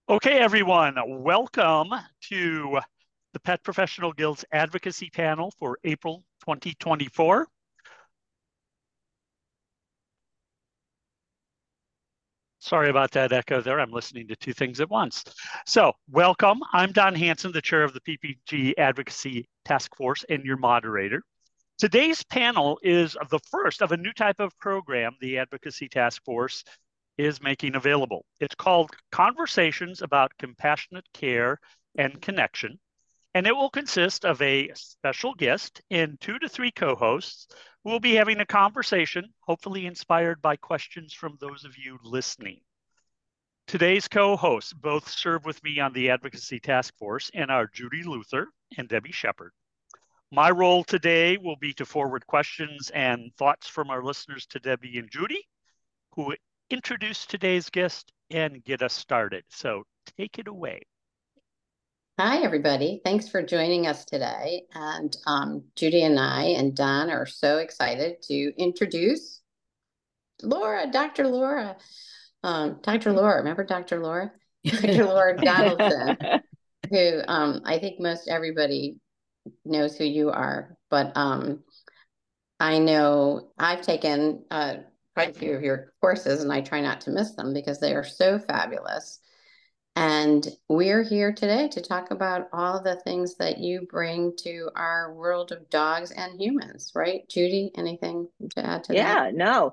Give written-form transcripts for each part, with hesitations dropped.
Okay, everyone, welcome to the Pet Professional Guild's Advocacy Panel for April 2024. Sorry about that echo there. I'm listening to two things at once. So, welcome. I'm Don Hanson, the chair of the PPG Advocacy Task Force and your moderator. Today's panel is the first of a new type of program the Advocacy Task Force is making available. It's called Conversations About Compassionate Care and Connection, and it will consist of a special guest and 2 to 3 co-hosts who will be having a conversation, hopefully inspired by questions from those of you listening. Today's co-hosts both serve with me on the Advocacy Task Force and are Judy Luther and Debbie Shepard. My role today will be to forward questions and thoughts from our listeners to Debbie and Judy, who introduce today's guest and get us started. So take it away. Hi, everybody. Thanks for joining us today. And Judy and I and Don are so excited to introduce Laura, Dr. Laura. Dr. Laura, remember Dr. Laura? Dr. Laura Donaldson, who I think most everybody knows who you are. But I know I've taken quite a few of your courses, and I try not to miss them because they are so fabulous. And we're here today to talk about all the things that you bring to our world of dogs and humans, right? Judy, anything to add to that? Yeah, no,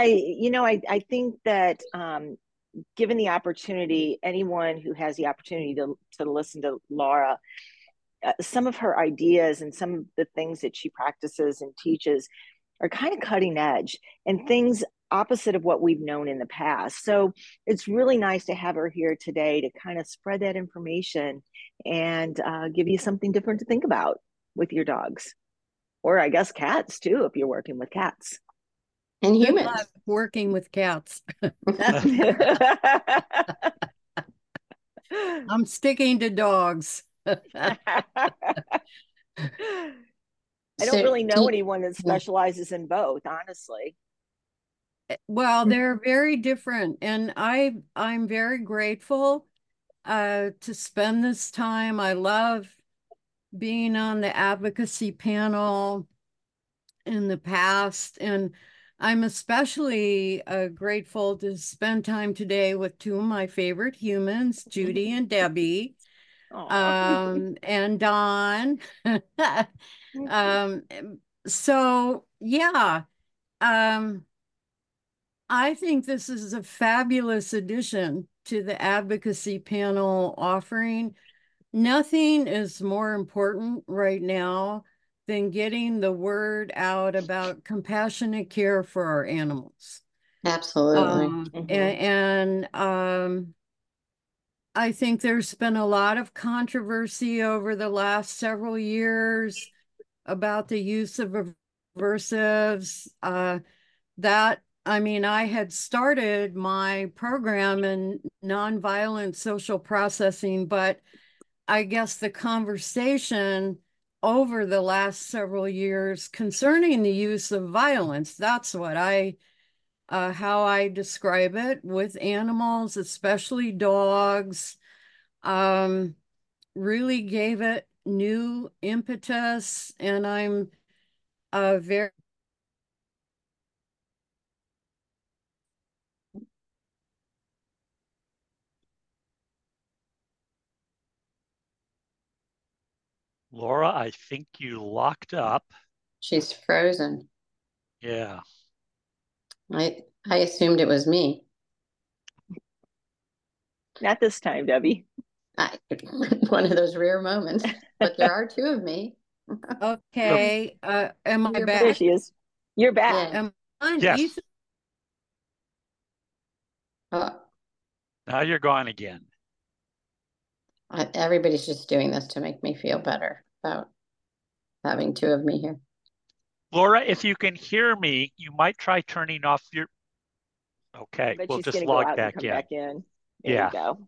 I think that given the opportunity, anyone who has the opportunity to listen to Laura, some of her ideas and some of the things that she practices and teaches are kind of cutting edge and things opposite of what we've known in the past. So it's really nice to have her here today to kind of spread that information and give you something different to think about with your dogs, or I guess cats too, if you're working with cats. And Good humans. luck working with cats. I'm sticking to dogs. I don't really know anyone that specializes in both, honestly. Well, they're very different, and I'm very grateful to spend this time. I love being on the advocacy panel in the past, and I'm especially grateful to spend time today with 2 of my favorite humans, Judy and Debbie, and Don. So yeah, I think this is a fabulous addition to the advocacy panel offering. Nothing is more important right now than getting the word out about compassionate care for our animals. Absolutely. And I think there's been a lot of controversy over the last several years about the use of aversives. I had started my program in nonviolent social processing, but I guess the conversation over the last several years concerning the use of violence, that's what how I describe it with animals, especially dogs, really gave it new impetus. And I'm very Laura, I think you locked up. She's frozen. Yeah. I assumed it was me. Not this time, Debbie. One of those rare moments, but there are 2 of me. okay. Am I back? There she is. You're back. Yeah. Yes. Oh, Now you're gone again. everybody's just doing this to make me feel better about having 2 of me here. Laura, if you can hear me, you might try turning off your... Okay, we'll just log back in. There Yeah. you go.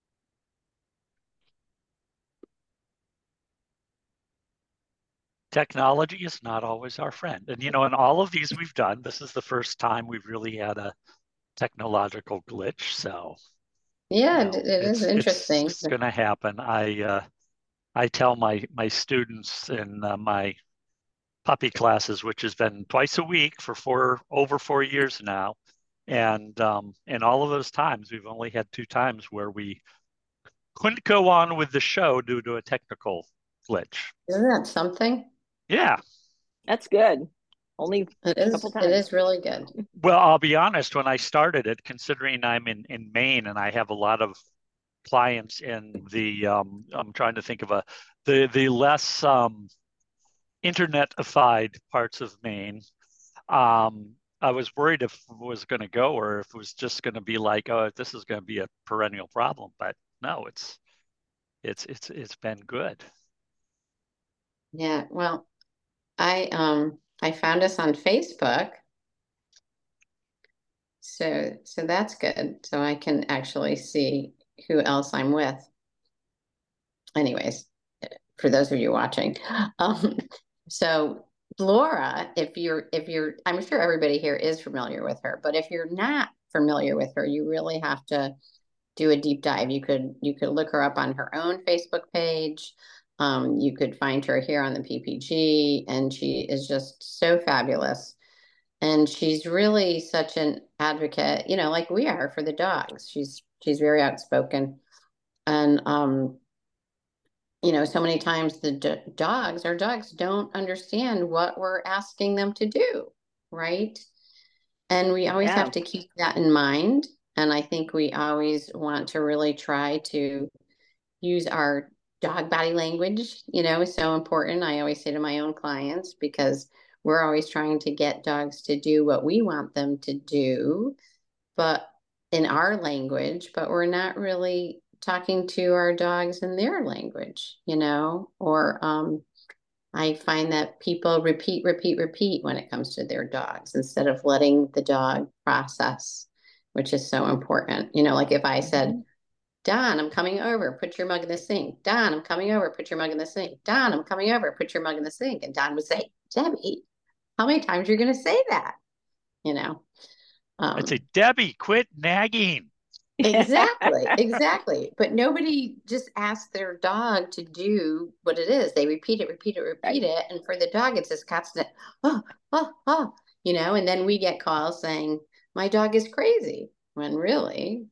Technology is not always our friend. And, in all of these we've done, this is the first time we've really had a technological glitch. So Yeah, you know, it is interesting. it's going to happen. I tell my students in my puppy classes, which has been twice a week for over 4 years now, and in all of those times, we've only had 2 times where we couldn't go on with the show due to a technical glitch. Isn't that something? Yeah. That's good. Only It a is. couple It times. is really good. Well, I'll be honest, when I started it, considering I'm in Maine and I have a lot of clients in the I'm trying to think of the less internet-ified parts of Maine. I was worried if it was going to go or if it was just going to be like, oh, this is going to be a perennial problem. But no, it's been good. Yeah. Well, I found us on Facebook. So that's good. So I can actually see who else I'm with. Anyways, for those of you watching. Um, so Laura, if you're I'm sure everybody here is familiar with her, but if you're not familiar with her, you really have to do a deep dive. You could look her up on her own Facebook page. You could find her here on the PPG, and she is just so fabulous. And she's really such an advocate, like we are for the dogs. She's very outspoken, and so many times the our dogs don't understand what we're asking them to do, right? And we always Yeah. have to keep that in mind. And I think we always want to really try to use our dog body language, is so important. I always say to my own clients, because we're always trying to get dogs to do what we want them to do, but in our language, but we're not really talking to our dogs in their language, or I find that people repeat, repeat, repeat when it comes to their dogs instead of letting the dog process, which is so important. Like if I said, Don, I'm coming over, put your mug in the sink. Don, I'm coming over, put your mug in the sink. Don, I'm coming over, put your mug in the sink. And Don would say, Debbie, how many times are you going to say that? You know? I'd say, Debbie, quit nagging. Exactly. But nobody just asks their dog to do what it is. They repeat it, repeat it, repeat it. And for the dog, it's this constant, oh, oh, oh, and then we get calls saying, my dog is crazy. When really,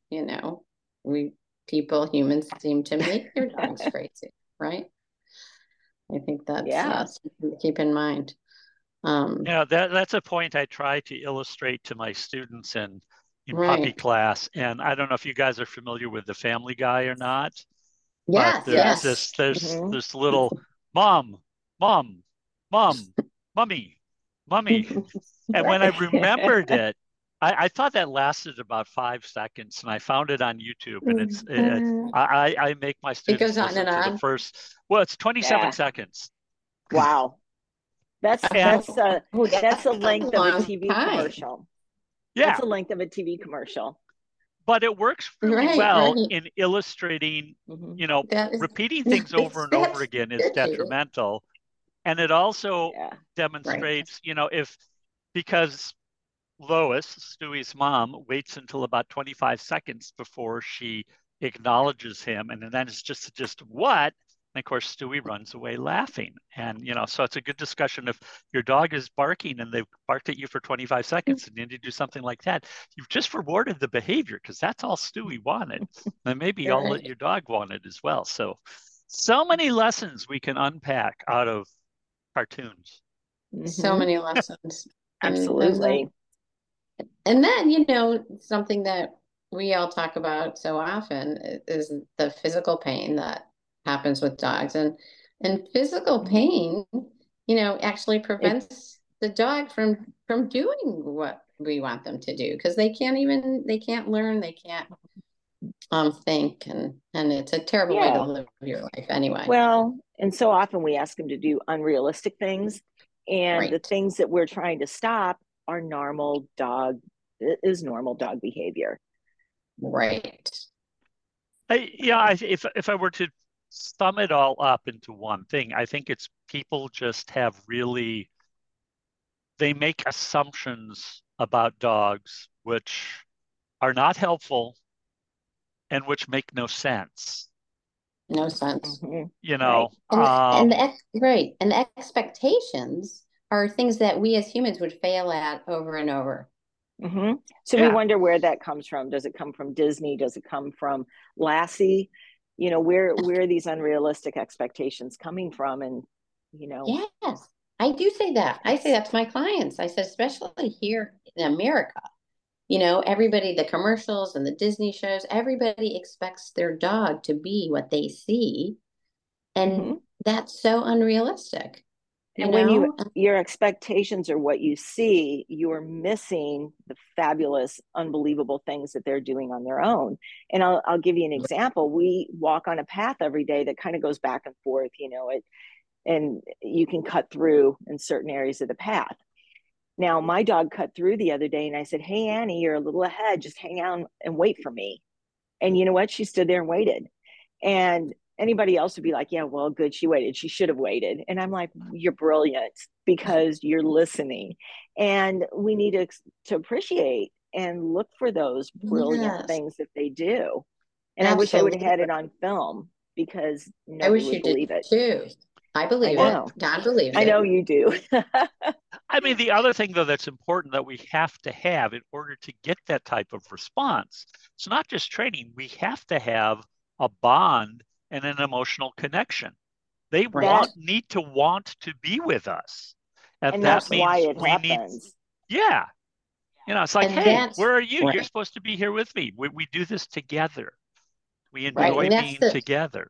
humans seem to make their dogs crazy, right? I think that's something to keep in mind. That's a point I try to illustrate to my students in puppy Right. class. And I don't know if you guys are familiar with the Family Guy or not, Yes, but there's yes. this little mom, mom, mom, mummy, mummy. And when I remembered it, I thought that lasted about 5 seconds, and I found it on YouTube. And I make my It students goes on listen and to the on. first. Well, it's 27 seconds. Wow. That's And the length of a long TV time. commercial. yeah, That's the length of a TV commercial. but it works really Right, well right. in illustrating, That is, repeating things over and over that's again is good, Judy. detrimental. And it also Yeah. demonstrates, because Lois, Stewie's mom, waits until about 25 seconds before she acknowledges him. And then it's just what? And of course, Stewie runs away laughing. And, so it's a good discussion. If your dog is barking and they've barked at you for 25 seconds and then you do something like that, you've just rewarded the behavior because that's all Stewie wanted. And maybe all that your dog wanted as well. So many lessons we can unpack out of cartoons. So many lessons. Absolutely. And then, something that we all talk about so often is the physical pain that happens with dogs. And physical pain, actually prevents the dog from doing what we want them to do, because they can't learn, they can't think, and it's a terrible way to live your life anyway. Well, and so often we ask them to do unrealistic things, and the things that we're trying to stop are normal dog behavior. Right. If I were to sum it all up into one thing, I think it's people just have they make assumptions about dogs which are not helpful and which make no sense. No sense. Mhm. You know, Right. And the expectations are things that we as humans would fail at over and over. Mhm. So we yeah. wonder where that comes from. Does it come from Disney? Does it come from Lassie? You know, where are these unrealistic expectations coming from? And, you know, Yes, I do say that. I say that to my clients. I said, especially here in America, you know, everybody, the commercials and the Disney shows, everybody expects their dog to be what they see. And Mhm. that's so unrealistic, you and when know? your expectations are what you see, you are missing the fabulous, unbelievable things that they're doing on their own. And I'll give you an example. We walk on a path every day that kind of goes back and forth, you know, and you can cut through in certain areas of the path. Now, my dog cut through the other day, and I said, "Hey, Annie, you're a little ahead. Just hang out and wait for me." And you know what? She stood there and waited. And anybody else would be like, "Yeah, well, good. She waited. She should have waited." And I'm like, "You're brilliant because you're listening." And we need to appreciate and look for those brilliant Yes, things that they do. And I wish I would have had absolutely. it on film because I nobody wish would you did believe it. too. I I believe Well, it. know. God believes I it. know you do. I mean, the other thing, though, that's important that we have to have in order to get that type of response, it's not just training, we have to have a bond and an emotional connection. They Right. need to want to be with us. And And that that's why means it we need, happens. yeah. You know, it's like, And hey, that's where are you? You're right. supposed to be here with me. We do this together. We Right. enjoy And that's being the together.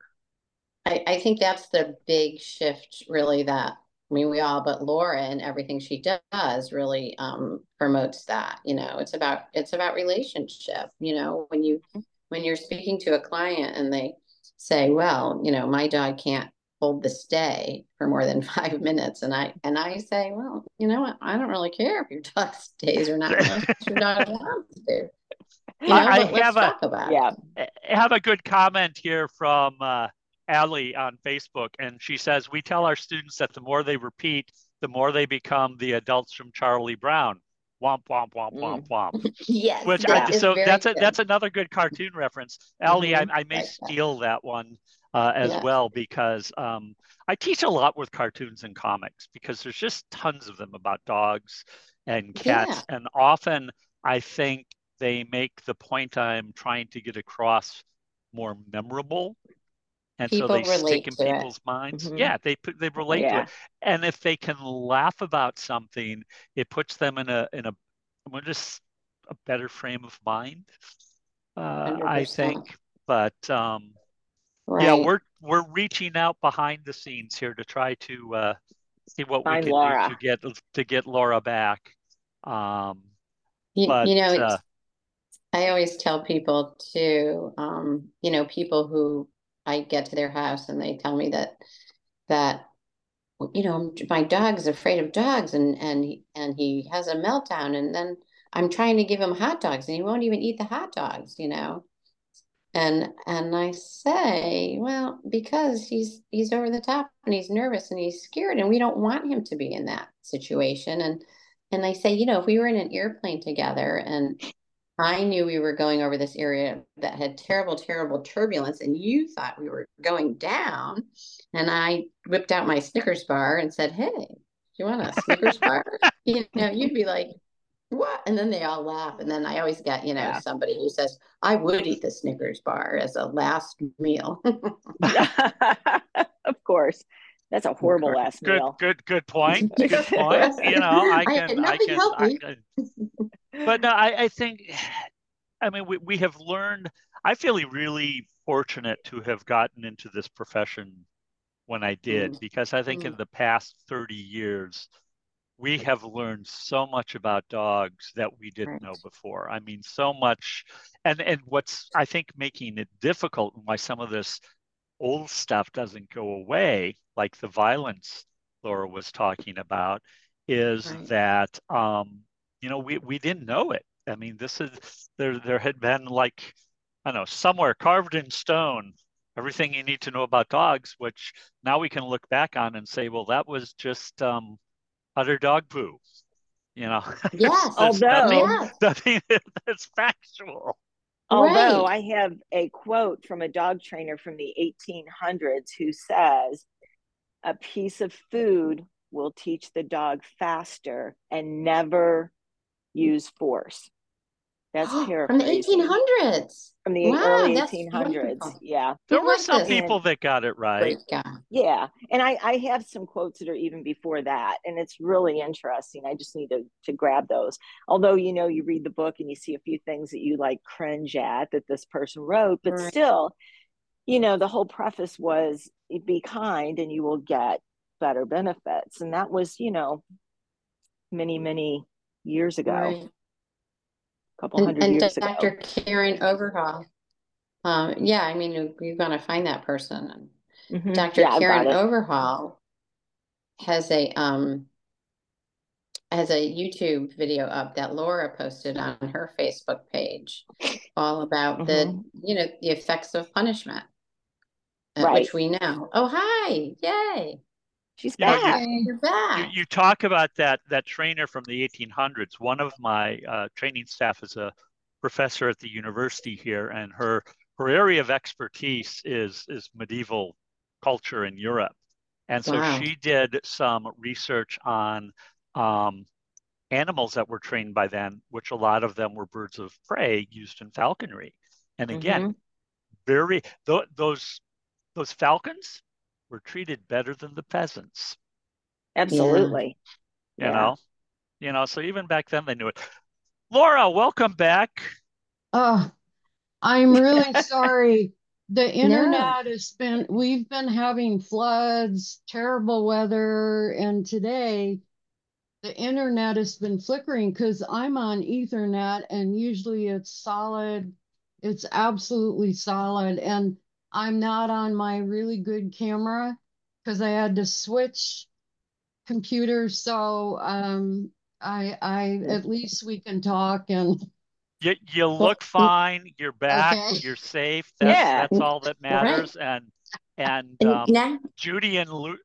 I think that's the big shift, really, that I mean we all, but Laura and everything she does really promotes that. You know, it's about relationship. You know, when you're speaking to a client and they say, well, you know, my dog can't hold the stay for more than 5 minutes. And I say, well, you know what? I don't really care if your dog stays or not unless your dog wants to, you know, I but let's talk about Yeah. have a good comment here from Allie on Facebook, and she says, "We tell our students that the more they repeat, the more they become the adults from Charlie Brown." Womp womp womp womp Mm. womp. it. Yes, Which Yeah. that is so very that's good. another good cartoon reference. Allie, I may Like that. steal that one as Yeah. well because I teach a lot with cartoons and comics because there's just tons of them about dogs and Yeah. cats, and often I think they make the point I'm trying to get across more memorable, and so People they stick relate in to it. people's minds. Mhm. Yeah, they relate to Yeah. it, and if they can laugh about something, it puts them in a just a better frame of mind, I 100%. think. But yeah, Right. we're reaching out behind the scenes here to try to see what we Find can do Laura. to get Laura back. Um, You, but you know, I always tell people too, you know, people who I get to their house and they tell me that you know, my dog's afraid of dogs and he has a meltdown and then I'm trying to give him hot dogs and he won't even eat the hot dogs, you know. And I say, well, because he's over the top and he's nervous and he's scared and we don't want him to be in that situation. And I say, you know, if we were in an airplane together and I knew we were going over this area that had terrible, terrible turbulence, and you thought we were going down. And I whipped out my Snickers bar and said, "Hey, do you want a Snickers bar?" You know, you'd be like, "What?" And then they all laugh. And then I always get, you know, Yeah. somebody who says, "I would eat the Snickers bar as a last meal." Of course. That's a Of horrible course. last meal. good point. Good point. You Right. know, I had nothing I healthy. can, but no, I think, I mean, we have learned. I feel really fortunate to have gotten into this profession when I did, Mm, because I think mm, in the past 30 years, we have learned so much about dogs that we didn't know right. before. I mean, so much. And what's, I think, making it difficult and why some of this old stuff doesn't go away, like the violence Laura was talking about, is Right. that, you know, we didn't know it. I mean, this is, there had been, like, I don't know, somewhere carved in stone, everything you need to know about dogs, which now we can look back on and say, well, that was just utter dog poo. You know, Yes. there's nothing Although, Yes. nothing that's factual. Although Right. I have a quote from a dog trainer from the 1800s who says, a piece of food will teach the dog faster and never use force. That's From the paraphrasing 1800s. from the Wow, early that's 1800s. wonderful. Yeah. Who There were was some this people And that got it right. great guy? yeah. And I have some quotes that are even before that. And it's really interesting. I just need to grab those. Although, you know, you read the book and you see a few things that you like cringe at that this person wrote, but Right. still, you know, the whole preface was be kind and you will get better benefits. And that was, you know, many, many years ago, Right. a couple hundred And years Dr. ago. Karen Overhaul. Yeah, I mean, you're going to find that person. Dr. Yeah, I've got Karen it. Overhaul has a YouTube video up that Laura posted on her Facebook page, all about the effects of punishment, Right. which we know. Oh, hi! Yay! She's You know, you back. You're you, back. you talk about that trainer from the 1800s. One of my training staff is a professor at the university here, and her area of expertise is medieval culture in Europe. And so Wow. she did some research on animals that were trained by then, which a lot of them were birds of prey used in falconry. And again, very those falcons were treated better than the peasants. Yeah. Absolutely. You Yeah. know, so even back then they knew it. Laura, welcome back. Oh, I'm really sorry. The No. internet we've been having floods, terrible weather, and today the internet has been flickering because I'm on Ethernet and usually it's solid. It's absolutely solid. And I'm not on my really good camera because I had to switch computers. So I at least we can talk and You Well, look fine. You're back. okay. You're safe. That's Yeah. that's all that right. matters. And And now, Judy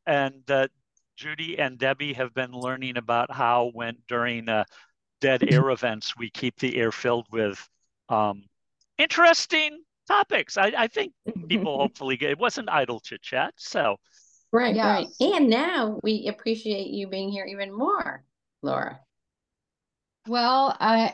Judy and Debbie have been learning about how when during dead air events we keep the air filled with um, interesting topics. I think people hopefully get it wasn't idle chit chat. So right, right. Yes. And now we appreciate you being here even more, Laura. Well,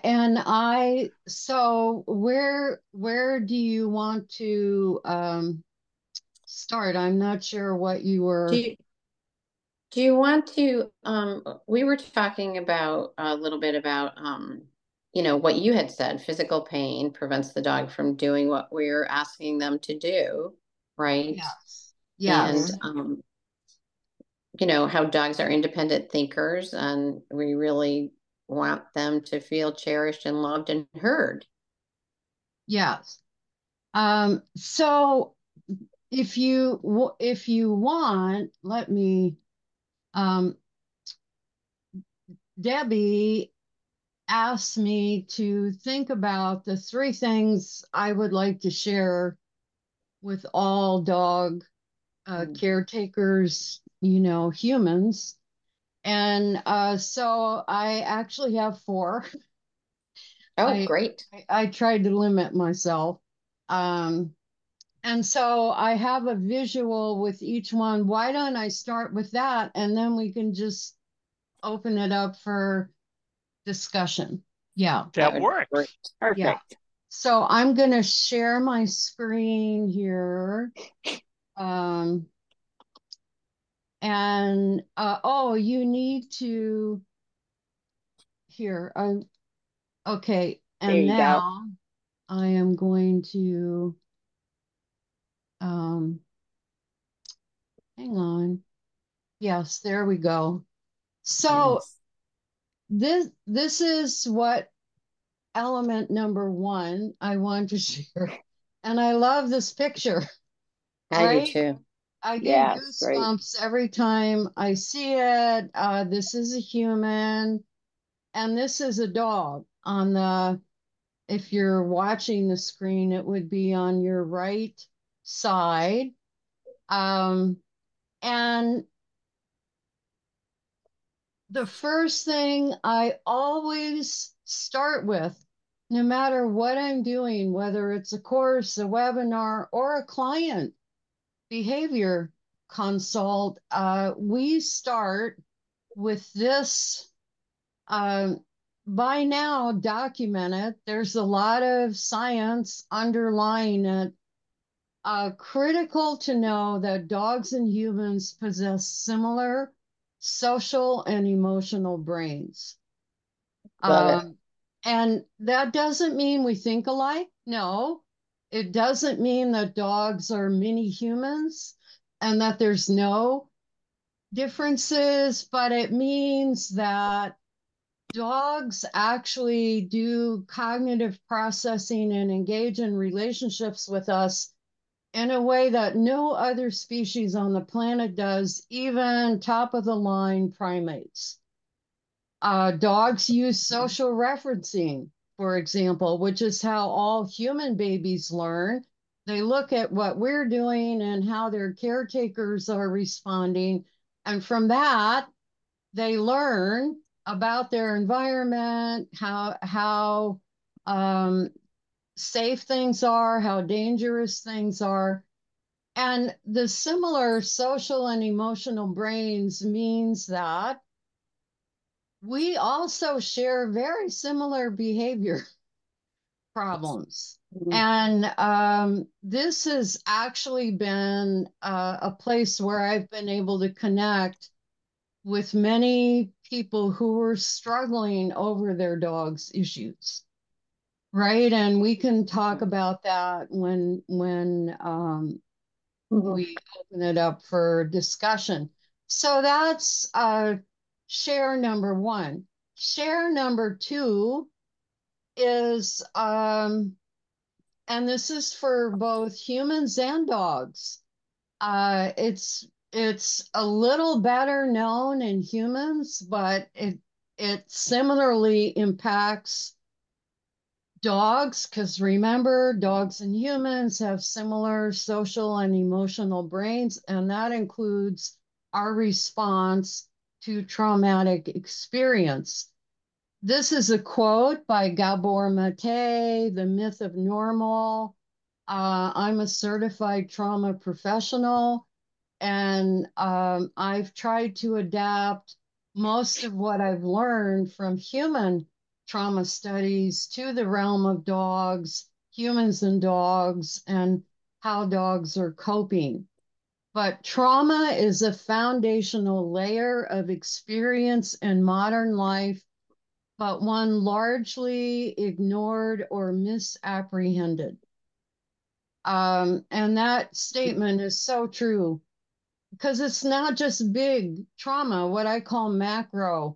so where do you want to start? I'm not sure what you Do were. you, do you want to, we were talking about a little bit about, what you had said, physical pain prevents the dog from doing what we're asking them to do, right? Yes. And, Yes. how dogs are independent thinkers and we really want them to feel cherished and loved and heard. Yes. So if you want, let me um Debbie asked me to think about the three things I would like to share with all dog caretakers, humans. And so I actually have four. Oh, I, great. I tried to limit myself. Um, and so I have a visual with each one. Why don't I start with that and then we can just open it up for discussion? Yeah. That that would be great. works. Yeah. Perfect. So I'm going to share my screen here. Um, and oh, you need to here. Okay. There And you go. now I am going to um, hang on. Yes, there we go. So Yes. this is what element number one I want to share. And I love this picture, I do right? too. I get Yeah, it's great. goosebumps every time I see it. This is a human, and this is a dog. If you're watching the screen, it would be on your right side. Um, and the first thing I always start with, no matter what I'm doing, whether it's a course, a webinar, or a client behavior consult, we start with this. By now, documented, there's a lot of science underlying it. Critical to know that dogs and humans possess similar social and emotional brains. Love it. And that doesn't mean we think alike. No, it doesn't mean that dogs are mini humans and that there's no differences, but it means that dogs actually do cognitive processing and engage in relationships with us in a way that no other species on the planet does, even top of the line primates. Dogs use social referencing, for example, which is how all human babies learn. They look at what we're doing and how their caretakers are responding. And from that, they learn about their environment, how safe things are, how dangerous things are. And the similar social and emotional brains means that we also share very similar behavior problems. And this has actually been a place where I've been able to connect with many people who were struggling over their dog's issues, right? And we can talk about that when we open it up for discussion. So that's share number one. Share number two is, and this is for both humans and dogs. It's a little better known in humans, but it similarly impacts dogs, because remember, dogs and humans have similar social and emotional brains, and that includes our response to traumatic experience. This is a quote by Gabor Mate, The Myth of Normal. I'm a certified trauma professional, and I've tried to adapt most of what I've learned from human trauma studies to the realm of dogs, humans and dogs, and how dogs are coping. But trauma is a foundational layer of experience in modern life, but one largely ignored or misapprehended. And that statement is so true, because it's not just big trauma, what I call macro.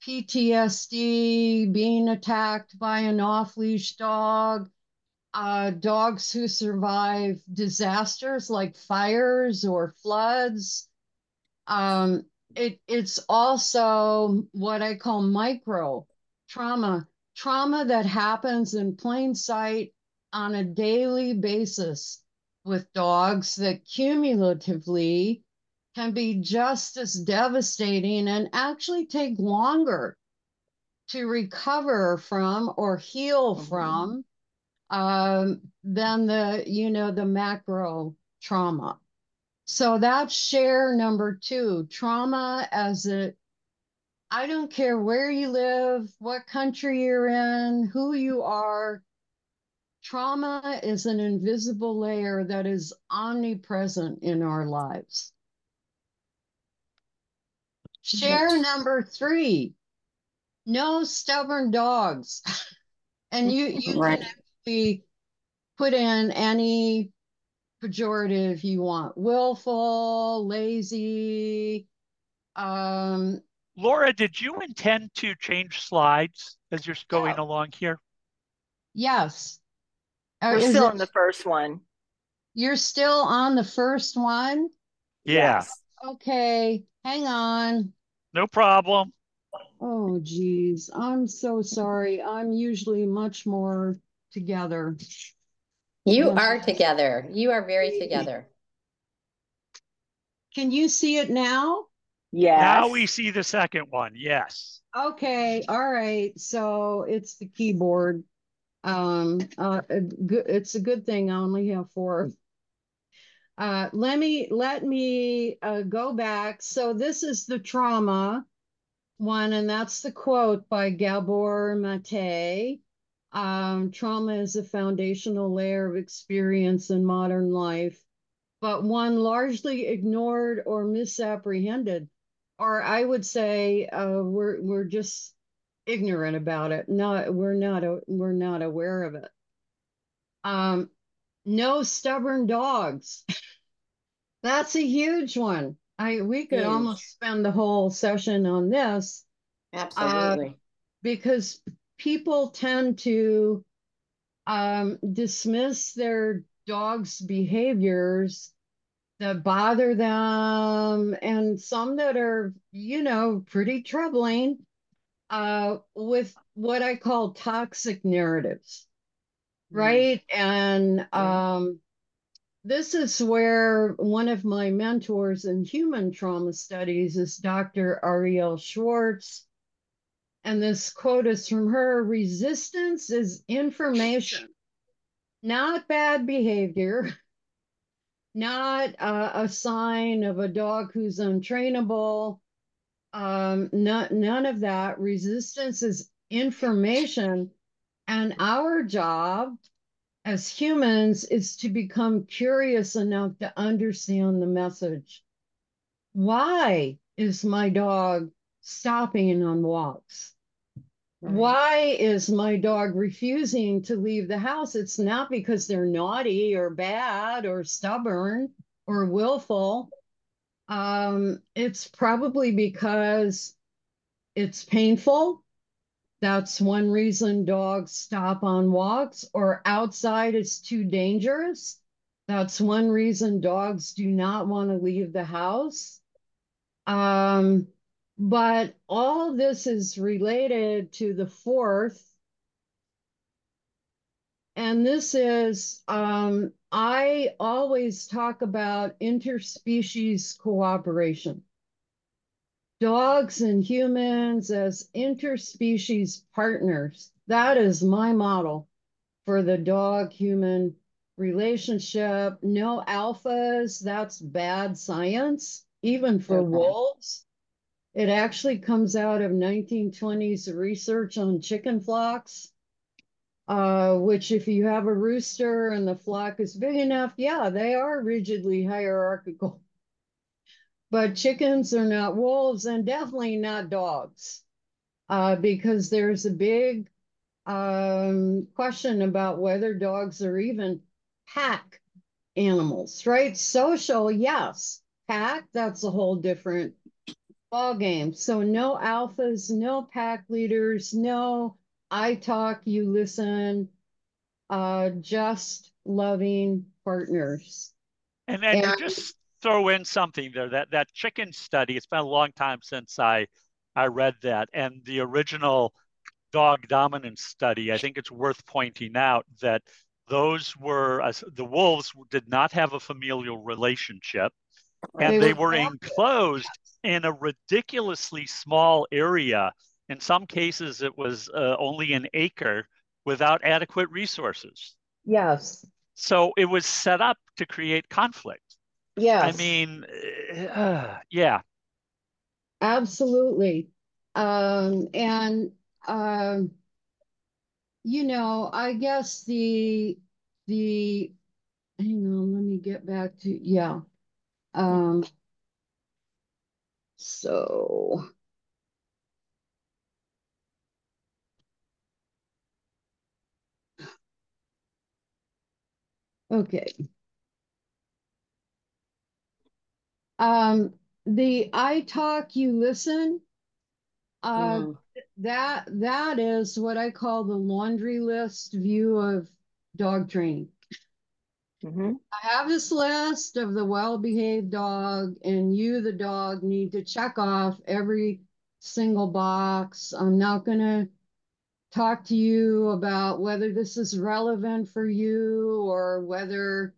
PTSD, being attacked by an off-leash dog, dogs who survive disasters like fires or floods. It's also what I call micro trauma, trauma that happens in plain sight on a daily basis with dogs that cumulatively can be just as devastating and actually take longer to recover from or heal from than the macro trauma. So that's share number two, trauma as I don't care where you live, what country you're in, who you are. Trauma is an invisible layer that is omnipresent in our lives. Share number three, no stubborn dogs. And you Right. can actually put in any pejorative you want. Willful, lazy. Laura, did you intend to change slides as you're going along here? Yes. We're still on the first one. You're still on the first one? Yeah. Yes. Okay, hang on. No problem. Oh, geez. I'm so sorry. I'm usually much more together. You are together. You are very together. Can you see it now? Yes. Now we see the second one. Yes. Okay. All right. So it's the keyboard. It's a good thing I only have four. Let me go back. So this is the trauma one, and that's the quote by Gabor Mate. Trauma is a foundational layer of experience in modern life, but one largely ignored or misapprehended. Or I would say we're just ignorant about it. We're not aware of it. Um, no stubborn dogs. That's a huge one. We could Huge. almost spend the whole session on this, Absolutely. because people tend to dismiss their dog's behaviors that bother them, and some that are, pretty troubling, with what I call toxic narratives, right? And this is where one of my mentors in human trauma studies is Dr. Ariel Schwartz. And this quote is from her: resistance is information, not bad behavior, not a sign of a dog who's untrainable. None of that. Resistance is information. And our job as humans is to become curious enough to understand the message. Why is my dog stopping on walks? Right. Why is my dog refusing to leave the house? It's not because they're naughty or bad or stubborn or willful. It's probably because it's painful. That's one reason dogs stop on walks, or outside is too dangerous. That's one reason dogs do not want to leave the house. But all this is related to the fourth, and this is, I always talk about interspecies cooperation. Dogs and humans as interspecies partners. That is my model for the dog-human relationship. No alphas, that's bad science, even for Okay. wolves. It actually comes out of 1920s research on chicken flocks, which if you have a rooster and the flock is big enough, yeah, they are rigidly hierarchical. But chickens are not wolves, and definitely not dogs, because there's a big question about whether dogs are even pack animals, right? Social, yes. Pack, that's a whole different ball game. So no alphas, no pack leaders, no I talk, you listen, just loving partners. And to And just throw in something there, that chicken study, it's been a long time since I read that. And the original dog dominance study, I think it's worth pointing out that those were the wolves did not have a familial relationship, and they Right. they were were captive. enclosed in a ridiculously small area. In some cases, it was only an acre without adequate resources. Yes, So it was set up to create conflict. I yes, mean, yeah. absolutely. And um, I guess the hang on, let me get back to, yeah. Um, so okay. Um, the I talk, you listen. Uh, Mm. that is what I call the laundry list view of dog training. Hmm. I have this list of the well-behaved dog, and you, the dog, need to check off every single box. I'm not going to talk to you about whether this is relevant for you or whether,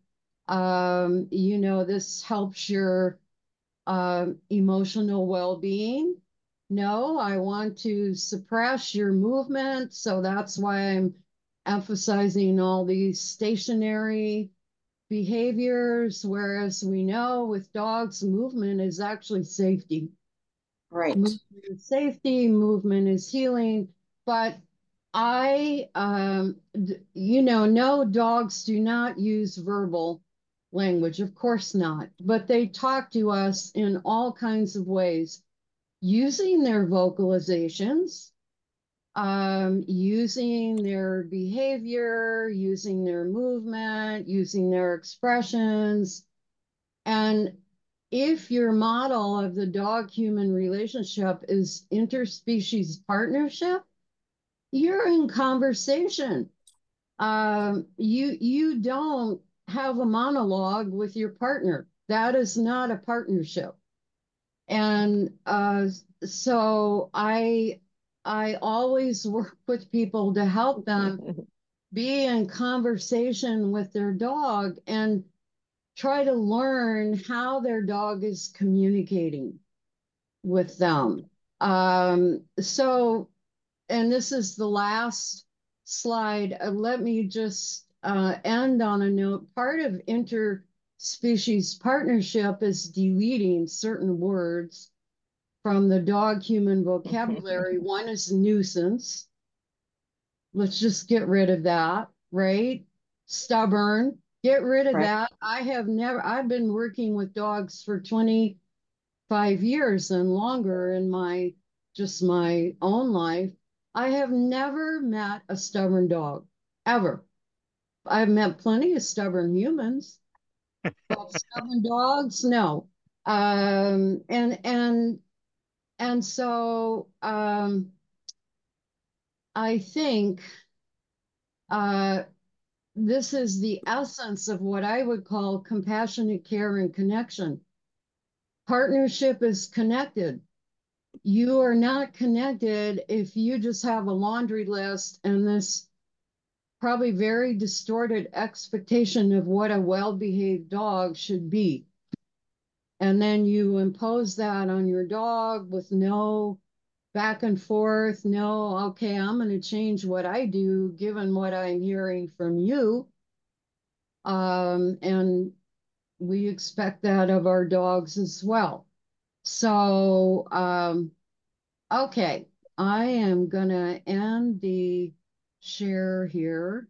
this helps your emotional well-being. No, I want to suppress your movement. So that's why I'm emphasizing all these stationary behaviors, whereas we know with dogs, movement is actually safety. Right. Movement is safety, movement is healing. But no, dogs do not use verbal language, of course not, but they talk to us in all kinds of ways, using their vocalizations, using their behavior, using their movement, using their expressions. And if your model of the dog-human relationship is interspecies partnership, you're in conversation. You don't have a monologue with your partner. That is not a partnership. And so I always work with people to help them be in conversation with their dog and try to learn how their dog is communicating with them. And this is the last slide. Let me just end on a note. Part of interspecies partnership is deleting certain words from the dog-human vocabulary. One is nuisance. Let's just get rid of that, right? Stubborn, get rid of Right. that. I've been working with dogs for 25 years and longer in my own life. I have never met a stubborn dog, ever. I've met plenty of stubborn humans, but stubborn dogs, no. And so I think this is the essence of what I would call compassionate care and connection. Partnership is connected. You are not connected if you just have a laundry list and this probably very distorted expectation of what a well-behaved dog should be. And then you impose that on your dog with no back and forth, no, okay, I'm going to change what I do given what I'm hearing from you. And we expect that of our dogs as well. So, okay, I am gonna end the share here.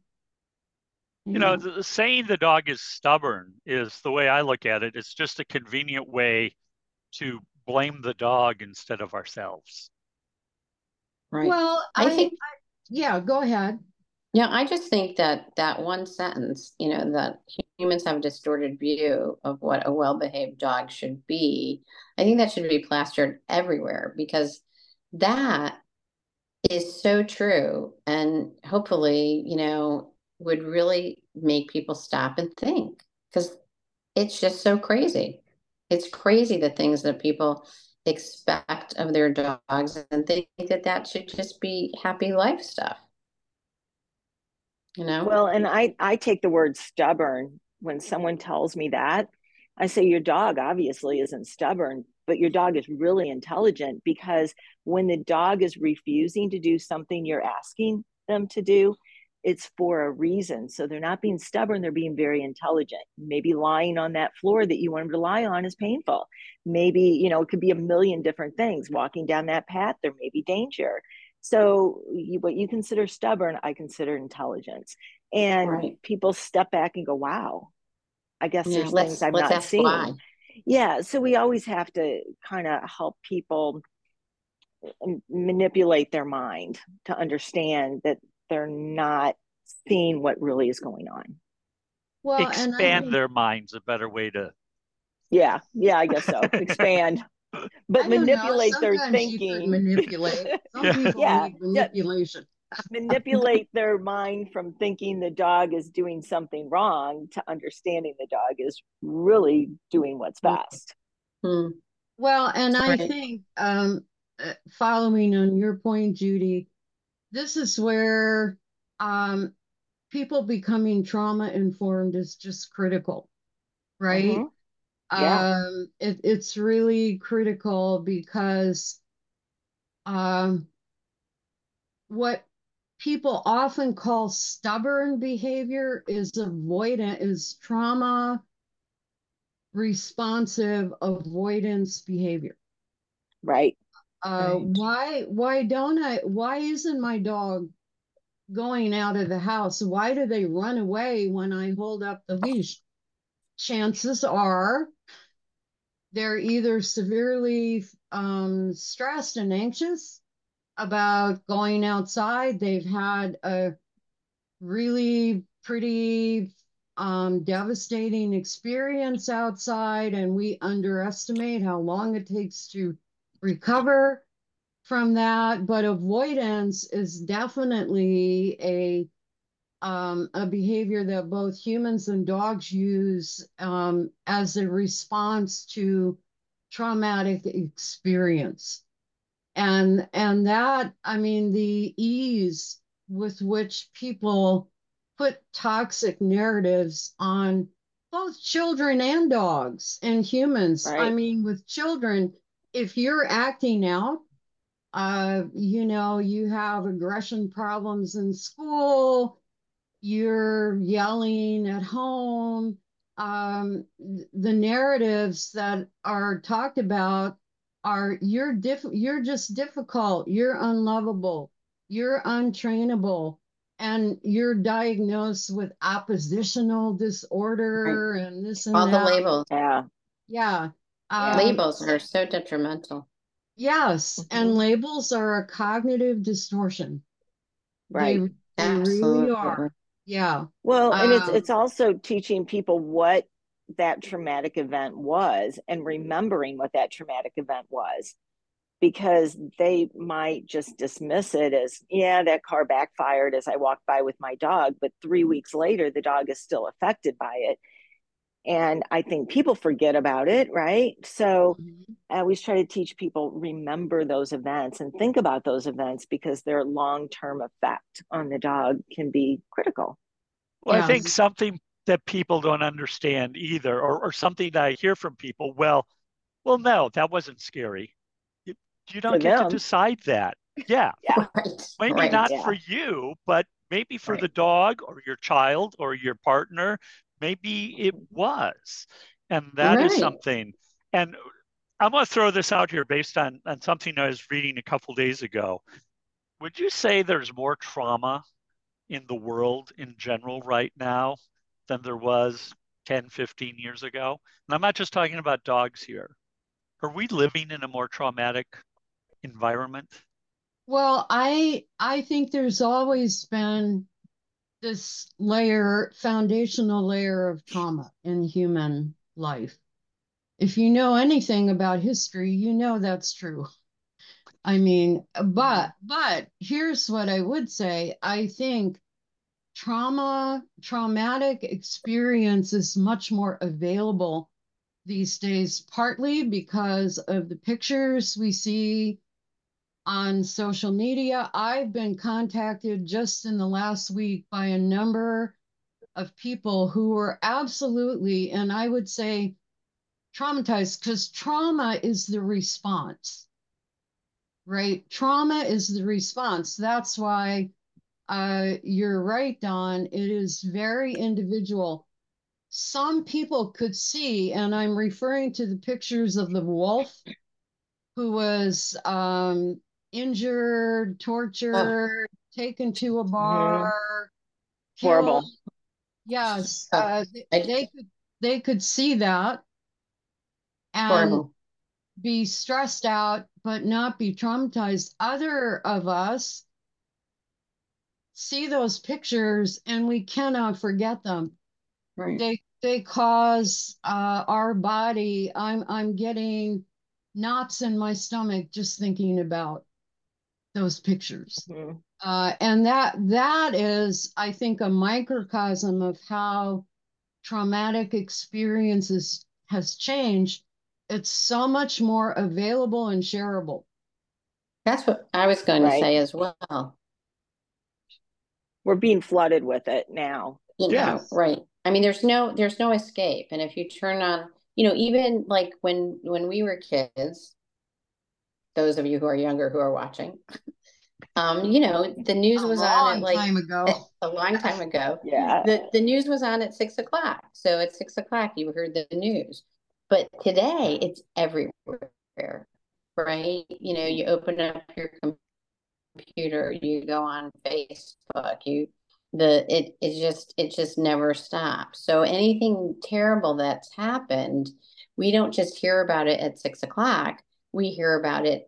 Saying the dog is stubborn is the way I look at it. It's just a convenient way to blame the dog instead of ourselves. Right. Well, yeah, go ahead. Yeah, I just think that that one sentence, that humans have a distorted view of what a well-behaved dog should be. I think that should be plastered everywhere because that is so true. And hopefully, would really make people stop and think because it's just so crazy. It's crazy the things that people expect of their dogs and think that that should just be happy life stuff. Well, and I take the word stubborn when someone tells me that. I say your dog obviously isn't stubborn, but your dog is really intelligent, because when the dog is refusing to do something you're asking them to do, it's for a reason. So they're not being stubborn, they're being very intelligent. Maybe lying on that floor that you want them to lie on is painful. Maybe, it could be a million different things. Walking down that path, there may be danger. So what you consider stubborn, I consider intelligence. And Right. people step back and go, wow, I guess Yeah, there's things I've not seen. Why. Yeah, so we always have to kind of help people manipulate their mind to understand that they're not seeing what really is going on. Well, expand their minds, a better way to. Yeah, I guess so. Expand. But manipulate their thinking. Manipulate. Some people need manipulation. Manipulate their mind from thinking the dog is doing something wrong to understanding the dog is really doing what's best. Hmm. Well, and I think following on your point, Judy, this is where people becoming trauma informed is just critical, right? Mm-hmm. Yeah. It's really critical because what people often call stubborn behavior is avoidant, is trauma responsive avoidance behavior. Right. Why isn't my dog going out of the house? Why do they run away when I hold up the leash? Chances are they're either severely stressed and anxious about going outside. They've had a really pretty devastating experience outside, and we underestimate how long it takes to recover from that. But avoidance is definitely a behavior that both humans and dogs use as a response to traumatic experience. And that, I mean, the ease with which people put toxic narratives on both children and dogs and humans. Right. I mean, with children, if you're acting out, you have aggression problems in school, you're yelling at home. The narratives that are talked about are you're just difficult, you're unlovable, you're untrainable, and you're diagnosed with oppositional disorder and this and All the that. labels. Yeah. Yeah. Labels are so detrimental. Yes, and labels are a cognitive distortion. Right. They really are. Yeah. Well, and it's also teaching people what that traumatic event was and remembering what that traumatic event was, because they might just dismiss it as, yeah, that car backfired as I walked by with my dog, but 3 weeks later the dog is still affected by it. And I think people forget about it, right? So I always try to teach people, remember those events and think about those events, because their long-term effect on the dog can be critical. Well, I Yes. think something that people don't understand either, or something that I hear from people, well, no, that wasn't scary. You don't For get to them. decide that. Yeah. Yeah. Maybe Right. not Yeah. for you, but maybe for Right. the dog or your child or your partner, maybe it was. And that is Right. something. And I'm going to throw this out here based on something I was reading a couple days ago. Would you say there's more trauma in the world in general right now than there was 10, 15 years ago? And I'm not just talking about dogs here. Are we living in a more traumatic environment? Well, I think there's always been this foundational layer of trauma in human life. If you know anything about history, you know that's true. I mean, but here's what I would say. I think traumatic experience is much more available these days, partly because of the pictures we see on social media. I've been contacted just in the last week by a number of people who were absolutely, and I would say, traumatized, because trauma is the response, right? Trauma is the response. That's why you're right, Don. It is very individual. Some people could see, and I'm referring to the pictures of the wolf who was injured, tortured, taken to a bar, killed. Horrible. Yes, I- they could see that and Horrible. be stressed out, but not be traumatized. Other of us see those pictures and we cannot forget them. Right. They cause our body. I'm getting knots in my stomach just thinking about those pictures. And that is, I think, a microcosm of how traumatic experiences has changed. It's so much more available and shareable. That's what I was going to Right. say as well. We're being flooded with it now. Yeah. Right. I mean, there's no escape. And if you turn on, even like when we were kids, those of you who are younger who are watching, The news A was on at long like time ago. a long time ago. Yeah. The news was on at 6 o'clock. So at 6 o'clock, you heard the news. But today it's everywhere, right? You open up your computer, you go on Facebook, it just never stops. So anything terrible that's happened, we don't just hear about it at 6 o'clock. We hear about it,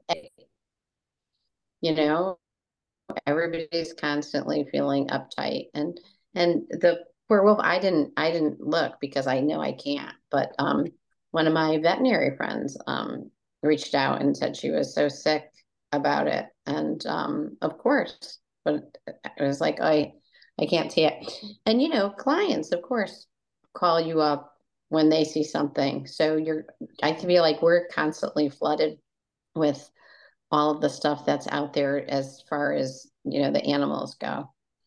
you know, everybody's constantly feeling uptight, and the poor wolf, I didn't look because I know I can't, but one of my veterinary friends reached out and said she was so sick about it, and of course, but it was like I can't see it. And clients of course call you up when they see something, so I feel like we're constantly flooded with all of the stuff that's out there as far as the animals go.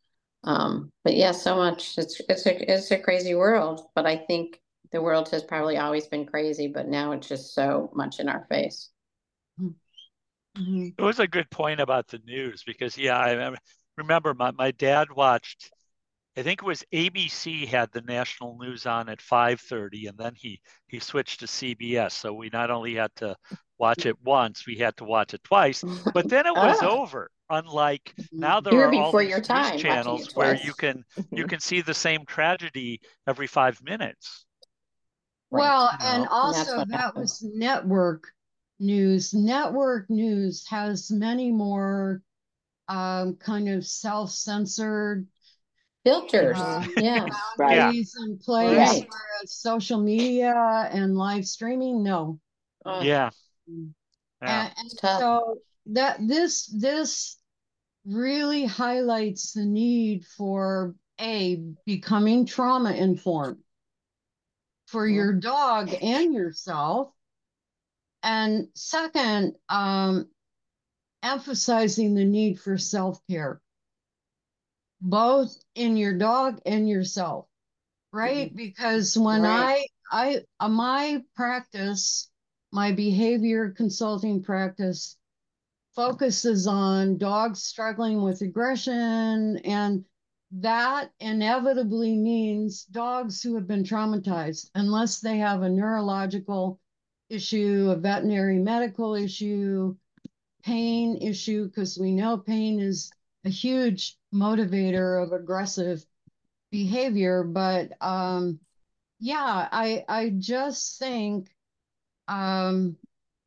But yeah, so much. It's a crazy world, but I think the world has probably always been crazy, but now it's just so much in our face. Mhm. It was a good point about the news because, yeah, I remember my dad watched, I think it was ABC had the national news on at 5:30, and then he switched to CBS. So we not only had to watch it once, we had to watch it twice, but then it was Ah, over. Unlike now, there you're are all before these your news time watching it channels where twice. you can see the same tragedy every 5 minutes. Right. Well, You and know, And that's also what that happens. was network news. Network news has many more kind of self-censored Filters. Yes. yeah, Right. boundaries in place, Right. Right. whereas social media and live streaming, no. Oh, yeah, And, yeah. it's and tough. so that this really highlights the need for becoming trauma informed for Mhm. your dog and yourself. And second, emphasizing the need for self-care, both in your dog and yourself, right? Because when Right. my practice, my behavior consulting practice focuses on dogs struggling with aggression, and that inevitably means dogs who have been traumatized, unless they have a neurological issue, a veterinary medical issue, pain issue, because we know pain is a huge motivator of aggressive behavior. But yeah, I just think um,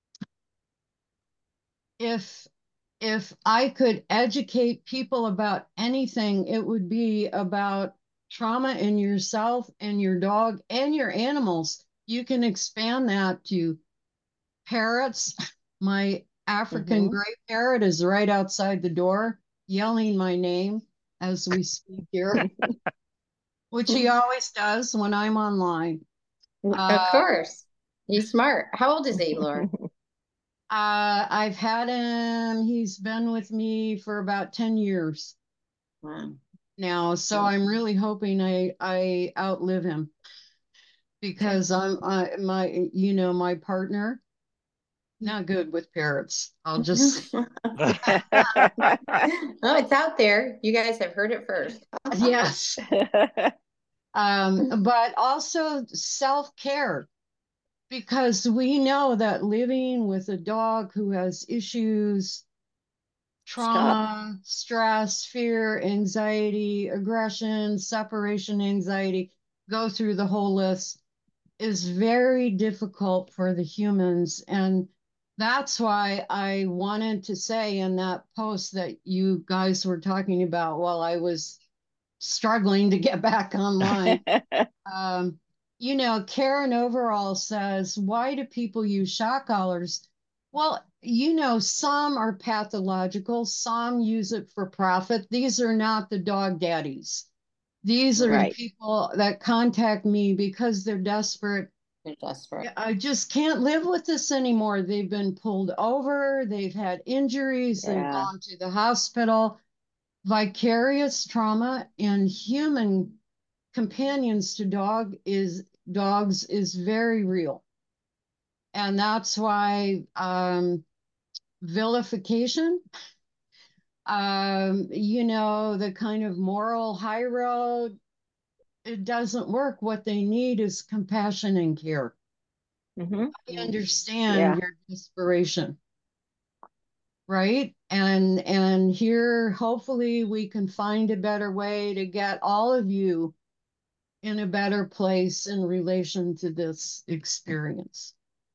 if if I could educate people about anything, it would be about trauma in yourself and your dog and your animals. You can expand that to parrots. My African Hmm. gray parrot is right outside the door yelling my name as we speak here, which he always does when I'm online. Of Uh, course. He's smart. How old is he, Laura? I've had him, he's been with me for about 10 years Wow. now, so I'm really hoping I outlive him because my partner not good with parrots. I'll just Oh, it's out there. You guys have heard it first. yes. But also self-care, because we know that living with a dog who has issues, Stop. trauma, stress, fear, anxiety, aggression, separation anxiety, go through the whole list, is very difficult for the humans. And that's why I wanted to say in that post that you guys were talking about while I was struggling to get back online. Um, Karen Overall says, why do people use shock collars? Well, some are pathological, some use it for profit. These are not the dog daddies. These are the Right. people that contact me because they're desperate. They're desperate. I just can't live with this anymore. They've been pulled over, they've had injuries, they've Yeah. gone to the hospital. Vicarious trauma in human companions to dogs is very real. And that's why vilification, The kind of moral high road, it doesn't work. What they need is compassion and care. I understand your desperation, right? And here, hopefully, we can find a better way to get all of you in a better place in relation to this experience.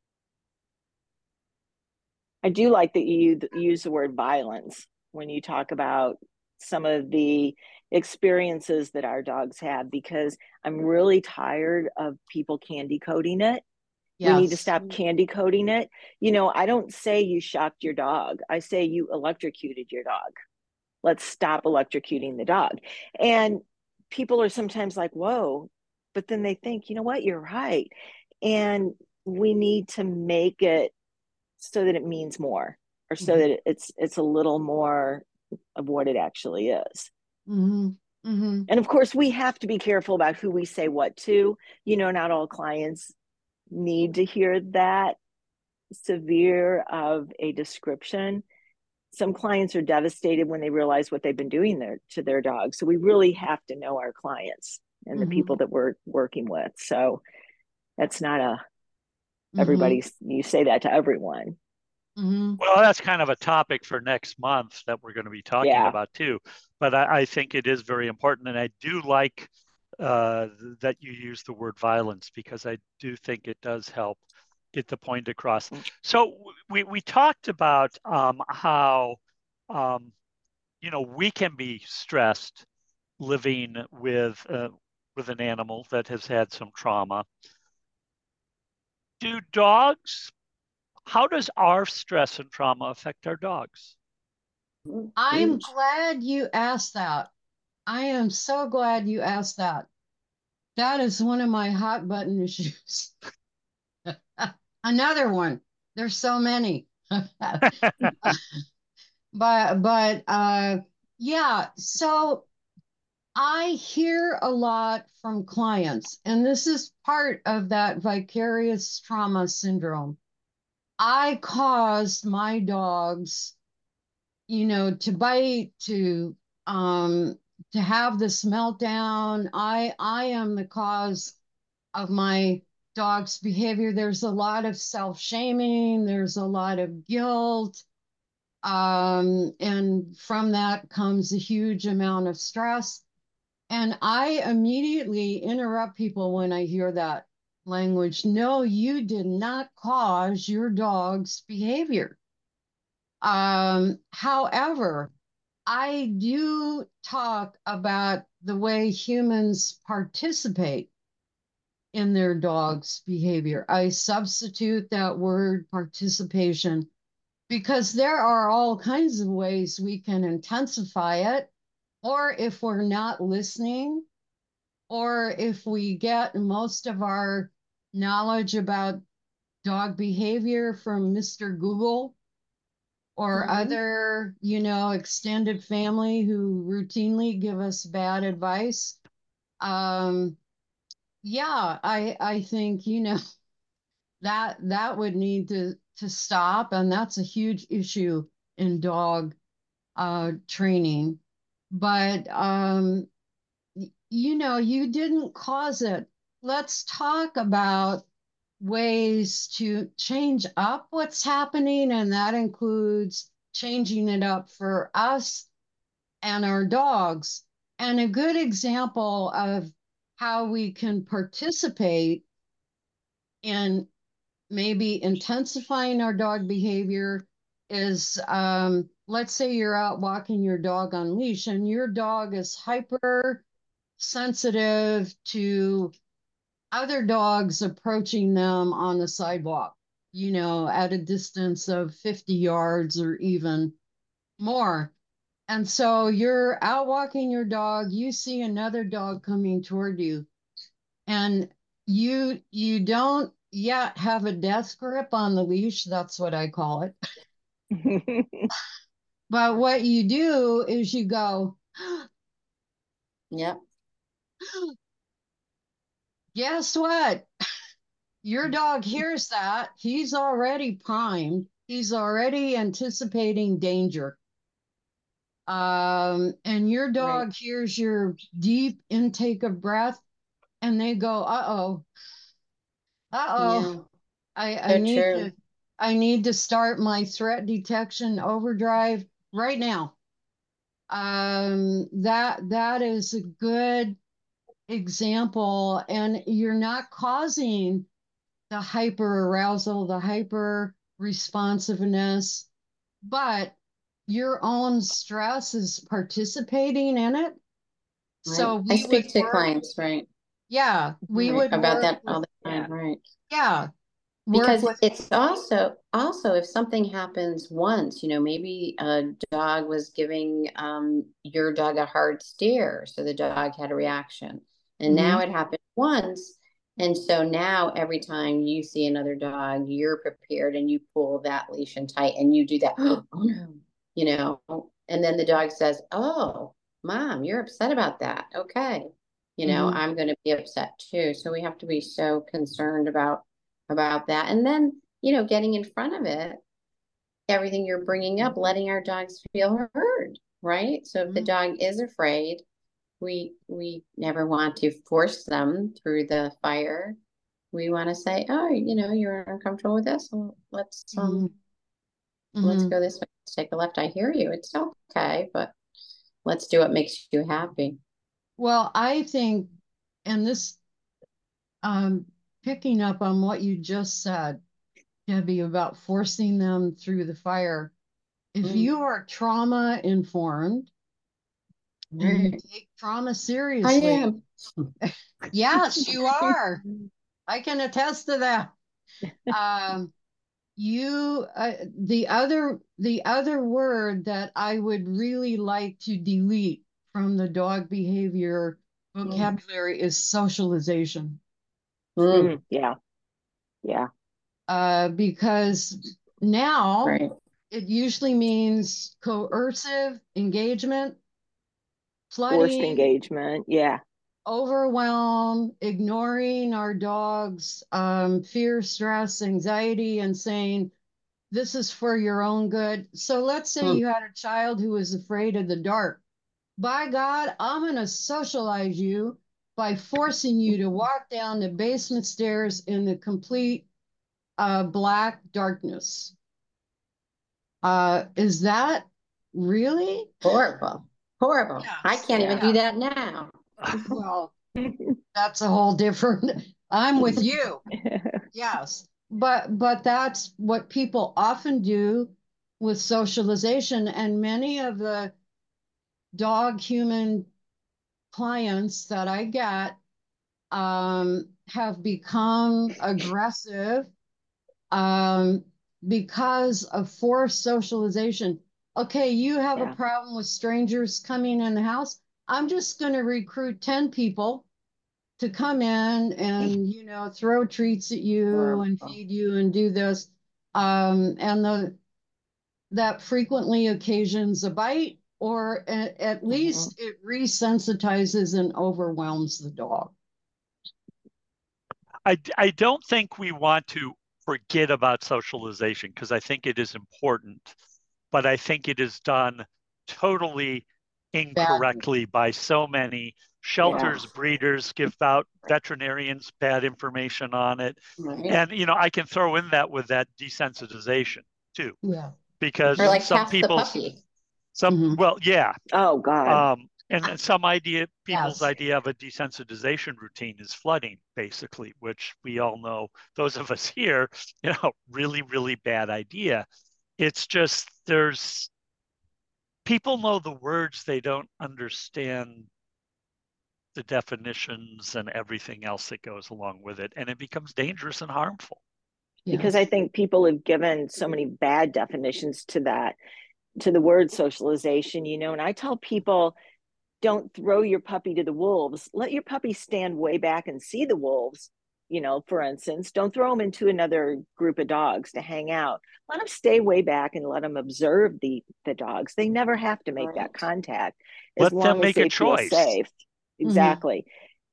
I do like that you use the word violence when you talk about some of the experiences that our dogs have, because I'm really tired of people candy coating it. We need to stop candy coating it. I don't say you shocked your dog. I say you electrocuted your dog. Let's stop electrocuting the dog. And people are sometimes like, whoa, but then they think, you know what, you're right. And we need to make it so that it means more, or so that it's a little more of what it actually is. And of course, we have to be careful about who we say what to. Not all clients need to hear that severe of a description. Some clients are devastated when they realize what they've been doing to their dogs. So we really have to know our clients and the people that we're working with. So that's not everybody's, you say that to everyone. Well, that's kind of a topic for next month that we're going to be talking about too. But I think it is very important. And I do like that you use the word violence, because I do think it does help get the point across. So we talked about how, we can be stressed living with an animal that has had some trauma. How does our stress and trauma affect our dogs? I'm glad you asked that. I am so glad you asked that. That is one of my hot button issues. Another one. There's so many. Yeah, so I hear a lot from clients, and this is part of that vicarious trauma syndrome. I caused my dogs, to bite, to have this meltdown. I am the cause of my dog's behavior. There's a lot of self-shaming, there's a lot of guilt. And from that comes a huge amount of stress. And I immediately interrupt people when I hear that language. No, you did not cause your dog's behavior. However, I do talk about the way humans participate in their dog's behavior. I substitute that word participation because there are all kinds of ways we can intensify it, or if we're not listening, or if we get most of our knowledge about dog behavior from Mr. Google or other, extended family who routinely give us bad advice. Yeah, I think, that would need to stop, and that's a huge issue in dog training. But you didn't cause it. Let's talk about ways to change up what's happening, and that includes changing it up for us and our dogs. And a good example of how we can participate in maybe intensifying our dog behavior is, let's say you're out walking your dog on leash and your dog is hyper sensitive to other dogs approaching them on the sidewalk, at a distance of 50 yards or even more. And so you're out walking your dog, you see another dog coming toward you, and you don't yet have a death grip on the leash. That's what I call it. But what you do is you go, Yep. guess what? Your dog hears that. He's already primed. He's already anticipating danger. And your Right. dog hears your deep intake of breath and they go, uh-oh, uh-oh, Yeah, I so need true. to start my threat detection overdrive right now. That is a good example, and you're not causing the hyper arousal, the hyper responsiveness, but your own stress is participating in it. Right. So I we would speak to work, clients, right? yeah, we Right. would About work that with, all the Yeah. time, right? yeah, work Because with, it's also if something happens once, maybe a dog was giving your dog a hard stare, so the dog had a reaction. And now Mhm, it happened once. And so now every time you see another dog, you're prepared and you pull that leash in tight and you do that, oh no, and then the dog says, "Oh, mom, you're upset about that. Okay. mhm, I'm going to be upset too." So we have to be so concerned about that. And then, getting in front of it, everything you're bringing up, letting our dogs feel heard, right? So if the mhm, dog is afraid, we never want to force them through the fire. We want to say, "Oh, you're uncomfortable with this. Well, mhm, let's mhm. go this way. Let's take a left. I hear you. It's okay, but let's do what makes you happy." Well, I think, and this, um, picking up on what you just said, Debbie, about forcing them through the fire. If Mm, you are trauma informed and you right. take trauma I seriously, am. yes, you are. I can attest to that. Um, the other word that I would really like to delete from the dog behavior Mm, vocabulary is socialization. mm, Yeah. Yeah. Because now right. it usually means coercive engagement, Forced flooding, engagement. Yeah. overwhelm, ignoring our dog's fear, stress, anxiety, and saying, this is for your own good. So let's say Mm, you had a child who was afraid of the dark. By God, I'm going to socialize you by forcing you to walk down the basement stairs in the complete black darkness. Is that really? horrible. Horrible. I Yes. can't even Yeah. do Yeah. that now. Well, that's a whole different. I'm with you. Yes. But that's what people often do with socialization, and many of the dog human clients that I get have become aggressive um, because of forced socialization. Okay, you have a Yeah. problem with strangers coming in the house. I'm just going to recruit 10 people to come in and, throw treats at you and Horrible. feed you and do this. And that frequently occasions a bite, or at Mhm. least it resensitizes and overwhelms the dog. I don't think we want to forget about socialization because I think it is important, but I think it is done totally Badly. incorrectly by so many Yeah. shelters, breeders, give out veterinarians bad information on it. Right. And, I can throw in that with that desensitization too, Yeah. Or because like some pass the people's, puppy. Mhm. well, yeah, Oh God. and people's Yes. idea of a desensitization routine is flooding, basically, which we all know, those of us here, really, really bad idea. It's just there's people know the words, they don't understand the definitions and everything else that goes along with it, and it becomes dangerous and harmful. Because Yes. I think people have given so many bad definitions to that, to the word socialization, and I tell people, don't throw your puppy to the wolves. Let your puppy stand way back and see the wolves. For instance, don't throw them into another group of dogs to hang out. Let them stay way back and let them observe the dogs. They never have to make that Right. contact as Let them long as make a they feel choice. safe. Mhm. Exactly.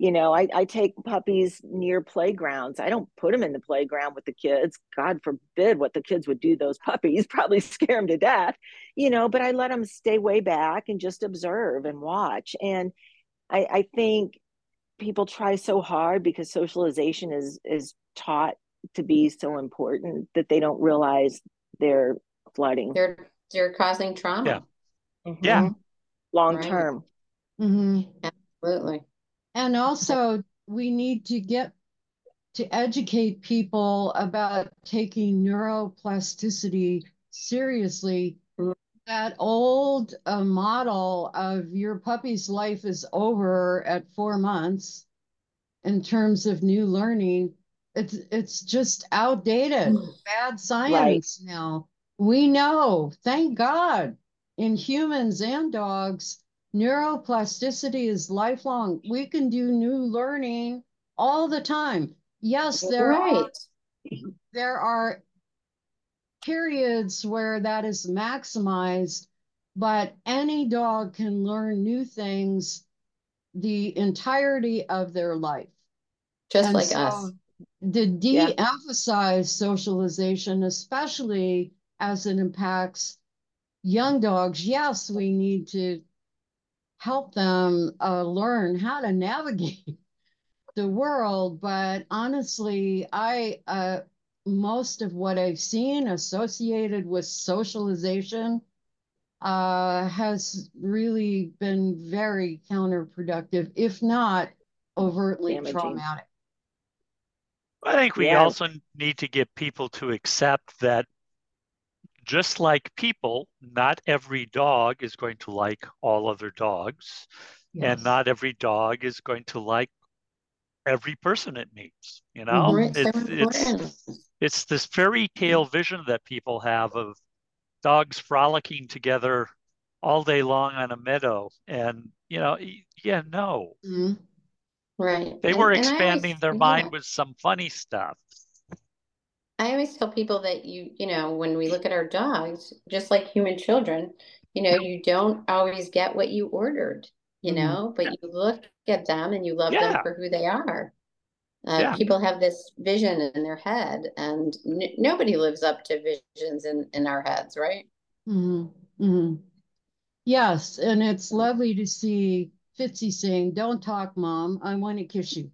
I take puppies near playgrounds. I don't put them in the playground with the kids. God forbid what the kids would do to those puppies, probably scare them to death, but I let them stay way back and just observe and watch. And I think people try so hard because socialization is taught to be so important that they don't realize they're flooding. They're causing trauma. Yeah. Long Right. term. Absolutely. And also, we need to educate people about taking neuroplasticity seriously. That old model of your puppy's life is over at 4 months in terms of new learning, it's just outdated, bad science now. We know, thank God, in humans and dogs, neuroplasticity is lifelong. We can do new learning all the time. Yes, there are periods where that is maximized, but any dog can learn new things the entirety of their life. Just And like so us. to de-emphasize socialization, especially as it impacts young dogs, yes, we need to help them learn how to navigate the world. But honestly, most of what I've seen associated with socialization has really been very counterproductive, if not overtly Damaging. traumatic. I think we also need to get people to accept that just like people, not every dog is going to like all other dogs, and not every dog is going to like every person it meets. It's this fairy tale vision that people have of dogs frolicking together all day long on a meadow, and no. Right. They were expanding their mind with some funny stuff. I always tell people that when we look at our dogs, just like human children, you don't always get what you ordered, but you look at them and you love them for who they are. People have this vision in their head, and nobody lives up to visions in our heads, right? Yes, and it's lovely to see Fitzy saying, "Don't talk, Mom. I want to kiss you."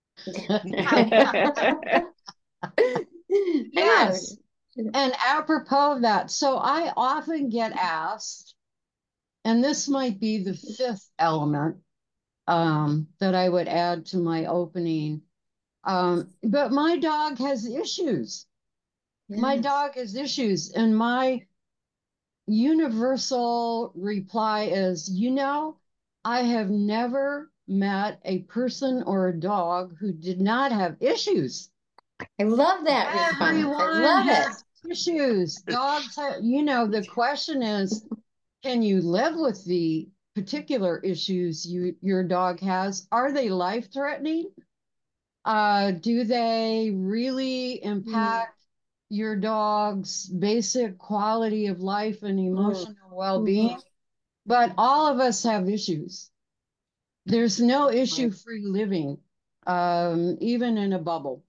Yes. And apropos of that, so I often get asked, and this might be the fifth element that I would add to my opening, but my dog has issues. My dog has issues, and my universal reply is, I have never met a person or a dog who did not have issues. I love that response. Everyone I love has issues. Dogs have, the question is, can you live with the particular issues your dog has? Are they life-threatening? Do they really impact your dog's basic quality of life and emotional well-being? But all of us have issues. There's no issue-free living, even in a bubble.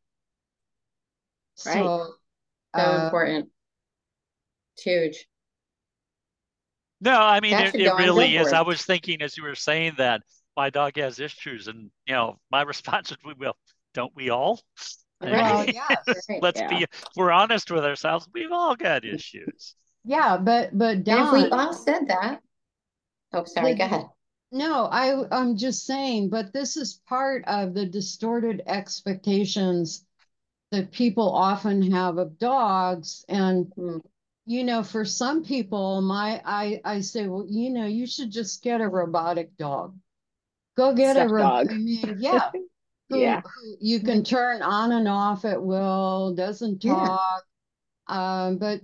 So important. It's huge. No, I mean, it really is. I was thinking as you were saying that my dog has issues, and my response is, don't we all? Right. We're honest with ourselves. We've all got issues. Yeah, but Don, if we all said that. Oh, sorry, go ahead. No, I'm just saying, but this is part of the distorted expectations that people often have of dogs. And, for some people, I say, well, you should just get a robotic dog. Go get a dog. Who you can turn on and off at will, doesn't talk. But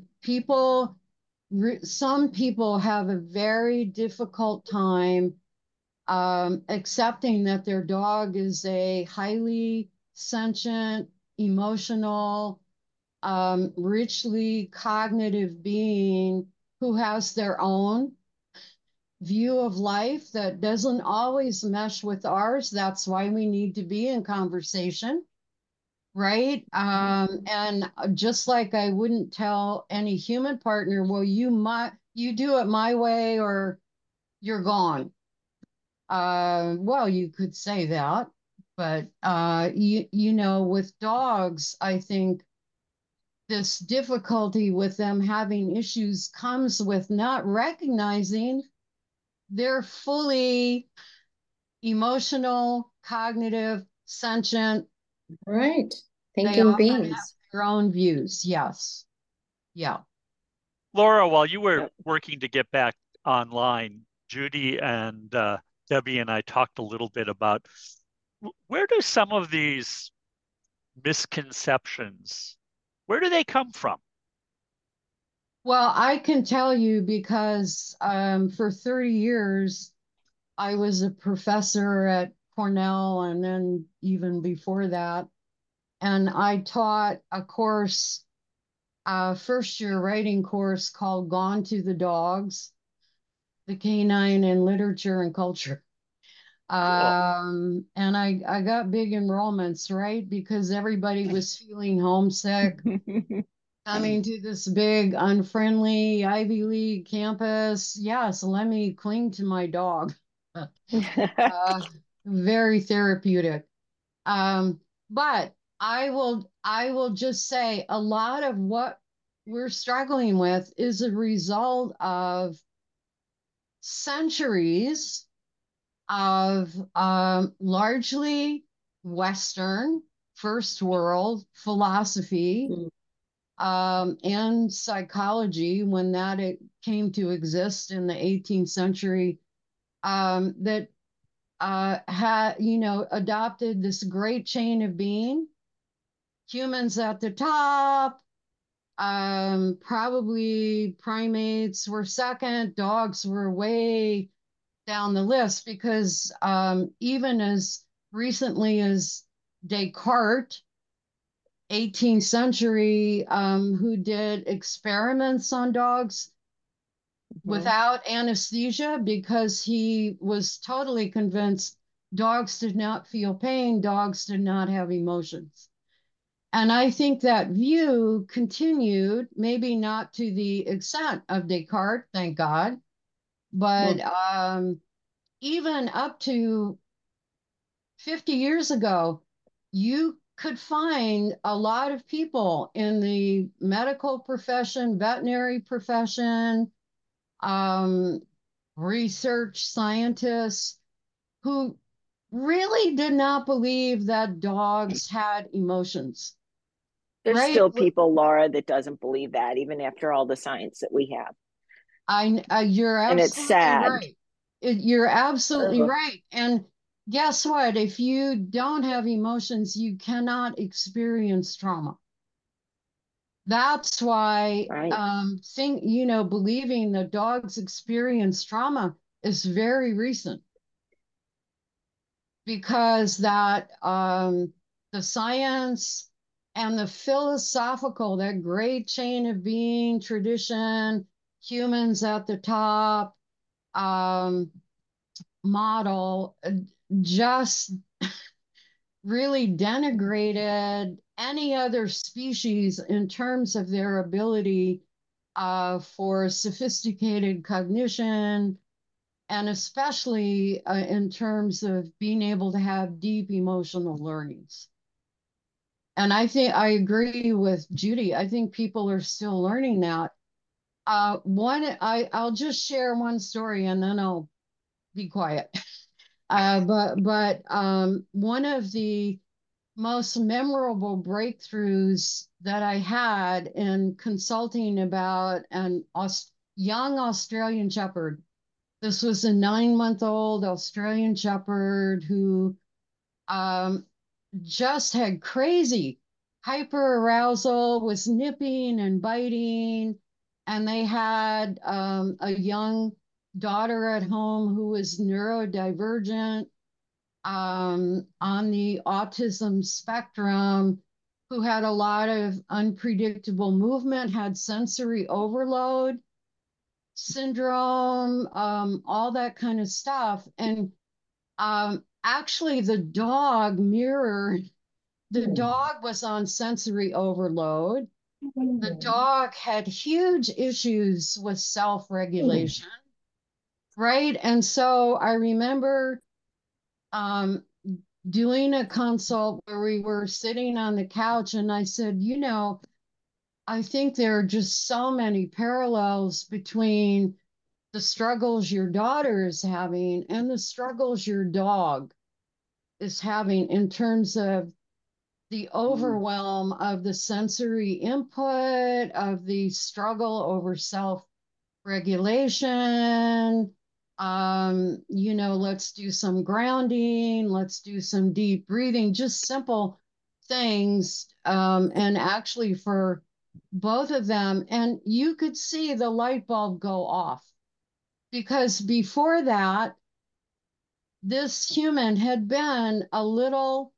some people have a very difficult time accepting that their dog is a highly sentient, emotional, richly cognitive being who has their own view of life that doesn't always mesh with ours. That's why we need to be in conversation, right? And just like I wouldn't tell any human partner, well, you do it my way or you're gone. Well, you could say that, but you know, with dogs, I think this difficulty with them having issues comes with not recognizing they're fully emotional, cognitive, sentient. Right. They Thinking often have beings. their own views. Yes. Yeah. Laura, while you were Yep. working to get back online, Judy and Debbie and I talked a little bit about where do some of these misconceptions, where do they come from? Well, I can tell you because for 30 years, I was a professor at Cornell and then even before that. And I taught a course, first year writing course called Gone to the Dogs, the Canine in Literature and Culture. Cool. And I got big enrollments, right? Because everybody was feeling homesick, coming to this big, unfriendly Ivy League campus. Yes, let me cling to my dog. Uh, very therapeutic. But I will just say a lot of what we're struggling with is a result of centuries of largely Western first world philosophy Mm. and psychology when that it came to exist in the 18th century that had, you know, adopted this great chain of being, humans at the top, probably primates were second, dogs were way down the list because even as recently as Descartes, 18th century, who did experiments on dogs without anesthesia because he was totally convinced dogs did not feel pain, dogs did not have emotions. And I think that view continued, maybe not to the extent of Descartes, thank God, but Mm. even up to 50 years ago, you could find a lot of people in the medical profession, veterinary profession, um, research scientists who really did not believe that dogs had emotions, There's right? still people, Laura, that doesn't believe that, even after all the science that we have. You're And it's absolutely sad. right. You're absolutely Ugh. right. And guess what? If you don't have emotions, you cannot experience trauma. That's why Right. believing that dogs experience trauma is very recent because the science and the philosophical, that great chain of being tradition, humans at the top, um, model just really denigrated any other species in terms of their ability for sophisticated cognition, and especially in terms of being able to have deep emotional learnings. And I think I agree with Judy. I think people are still learning that. I'll just share one story and then I'll be quiet. But one of the most memorable breakthroughs that I had in consulting about an young Australian Shepherd. This was a 9-month-old Australian Shepherd who um, just had crazy hyperarousal, was nipping and biting, and they had a young daughter at home who was neurodivergent, on the autism spectrum, who had a lot of unpredictable movement, had sensory overload. syndrome, all that kind of stuff. And actually, the dog mirrored, the dog was on sensory overload. The dog had huge issues with self-regulation, right? And so I remember doing a consult where we were sitting on the couch, and I said, you know, I think there are just so many parallels between the struggles your daughter is having and the struggles your dog is having in terms of the overwhelm of the sensory input, of the struggle over self-regulation. You know, let's do some grounding, let's do some deep breathing, just simple things. And actually for both of them, and you could see the light bulb go off, because before that, this human had been a little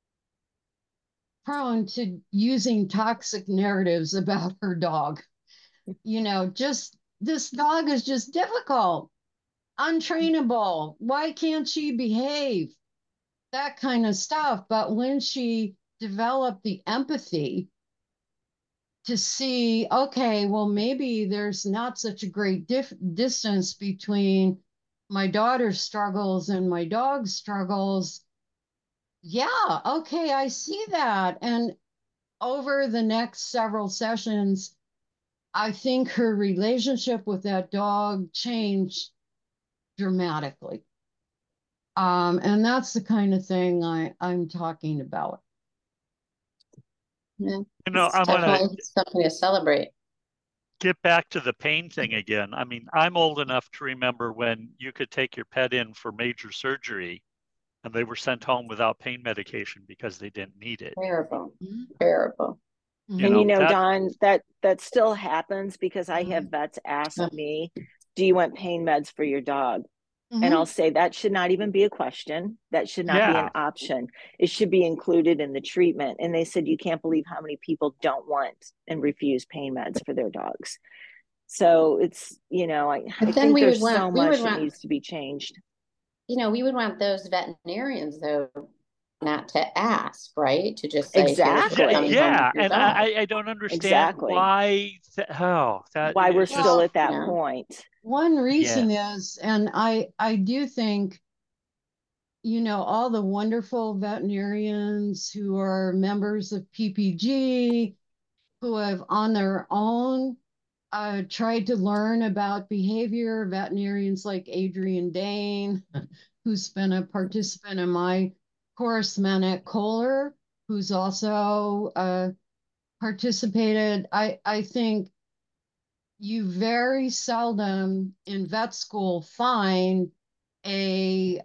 prone to using toxic narratives about her dog. You know, just this dog is just difficult, untrainable. Why can't she behave? That kind of stuff. But when she developed the empathy to see, okay, well, maybe there's not such a great distance between my daughter's struggles and my dog's struggles. Yeah, okay, I see that. And over the next several sessions, I think her relationship with that dog changed dramatically. And that's the kind of thing I'm talking about. Yeah, You know, it's I want to definitely something to celebrate. get back to the pain thing again. I mean, I'm old enough to remember when you could take your pet in for major surgery and they were sent home without pain medication because they didn't need it. Terrible, Mhm. terrible. You And know, you know, that, Don, that still happens because I have Mhm. vets ask Yeah. me, do you want pain meds for your dog? And Mhm. I'll say that should not even be a question. That should not be yeah, an option. It should be included in the treatment. And they said, you can't believe how many people don't want and refuse pain meds for their dogs. So it's, you know, I But then think we would there's so want, we would much that want, needs to be changed. you know, we would want those veterinarians though not to ask, right? To just say, here's what's yeah, Exactly. coming home with yeah. your And dog. I don't understand Exactly. why, that Why we're is just, still Well, at that Yeah. point. one yeah, reason is, and I do think, you know, all the wonderful veterinarians who are members of PPG, who have on their own tried to learn about behavior, veterinarians like Adrian Dane, who's been a participant in my course, Manette Kohler, who's also participated. I think you very seldom in vet school find a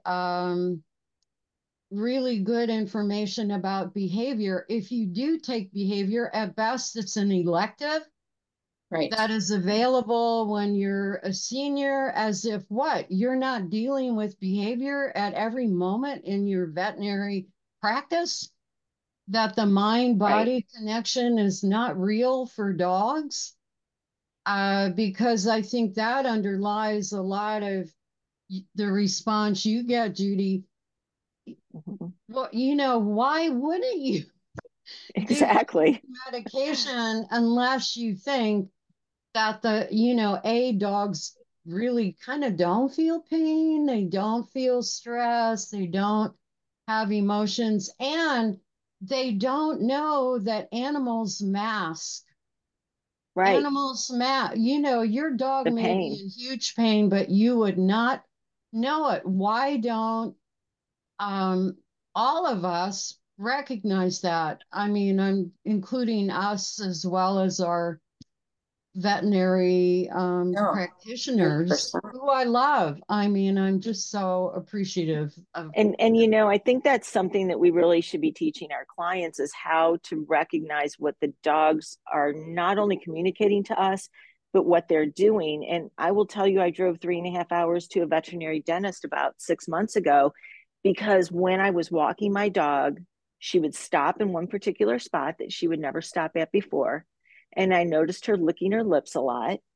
really good information about behavior. If you do take behavior, at best, it's an elective Right. that is available when you're a senior, as if what? You're not dealing with behavior at every moment in your veterinary practice, that the mind-body connection is not real for dogs. Because I think that underlies a lot of the response you get, Judy. Well, you know, why wouldn't you give Exactly. medication unless you think that the, you know, dogs really kind of don't feel pain, they don't feel stress, they don't have emotions, and they don't know that animals mask. Right. You know, your dog The may be pain. in huge pain, but you would not know it. Why don't um, all of us recognize that? I mean, I'm including us as well as our veterinary No, practitioners 100%. who I love. I mean, I'm just so appreciative of. And you know, I think that's something that we really should be teaching our clients is how to recognize what the dogs are not only communicating to us, but what they're doing. And I will tell you, I drove 3.5 hours to a veterinary dentist about 6 months ago because when I was walking my dog, she would stop in one particular spot that she would never stop at before. And I noticed her licking her lips a lot.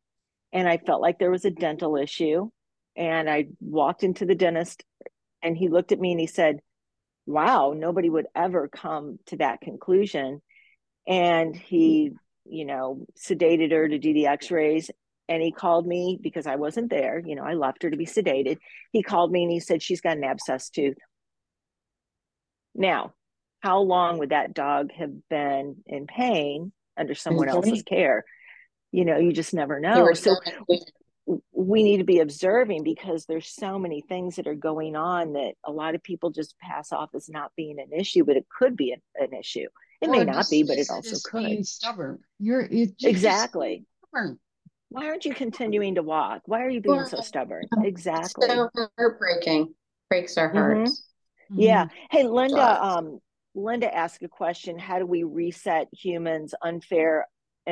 and I felt like there was a dental issue. And I walked into the dentist, and he looked at me and he said, wow, nobody would ever come to that conclusion. And he, sedated her to do the x-rays. And he called me because I wasn't there. I left her to be sedated. He called me and he said, she's got an abscessed tooth. Now, how long would that dog have been in pain under someone else's care? You just never know. So we need to be observing, because there's so many things that are going on that a lot of people just pass off as not being an issue, but it could be an issue. It may not be, but it also could. Being stubborn. Exactly. Stubborn. Why aren't you continuing to walk? Why are you being so stubborn? Exactly. It's so heartbreaking. Breaks our hearts. Mm-hmm. Yeah. Hey, Linda asked a question. How do we reset humans' unfair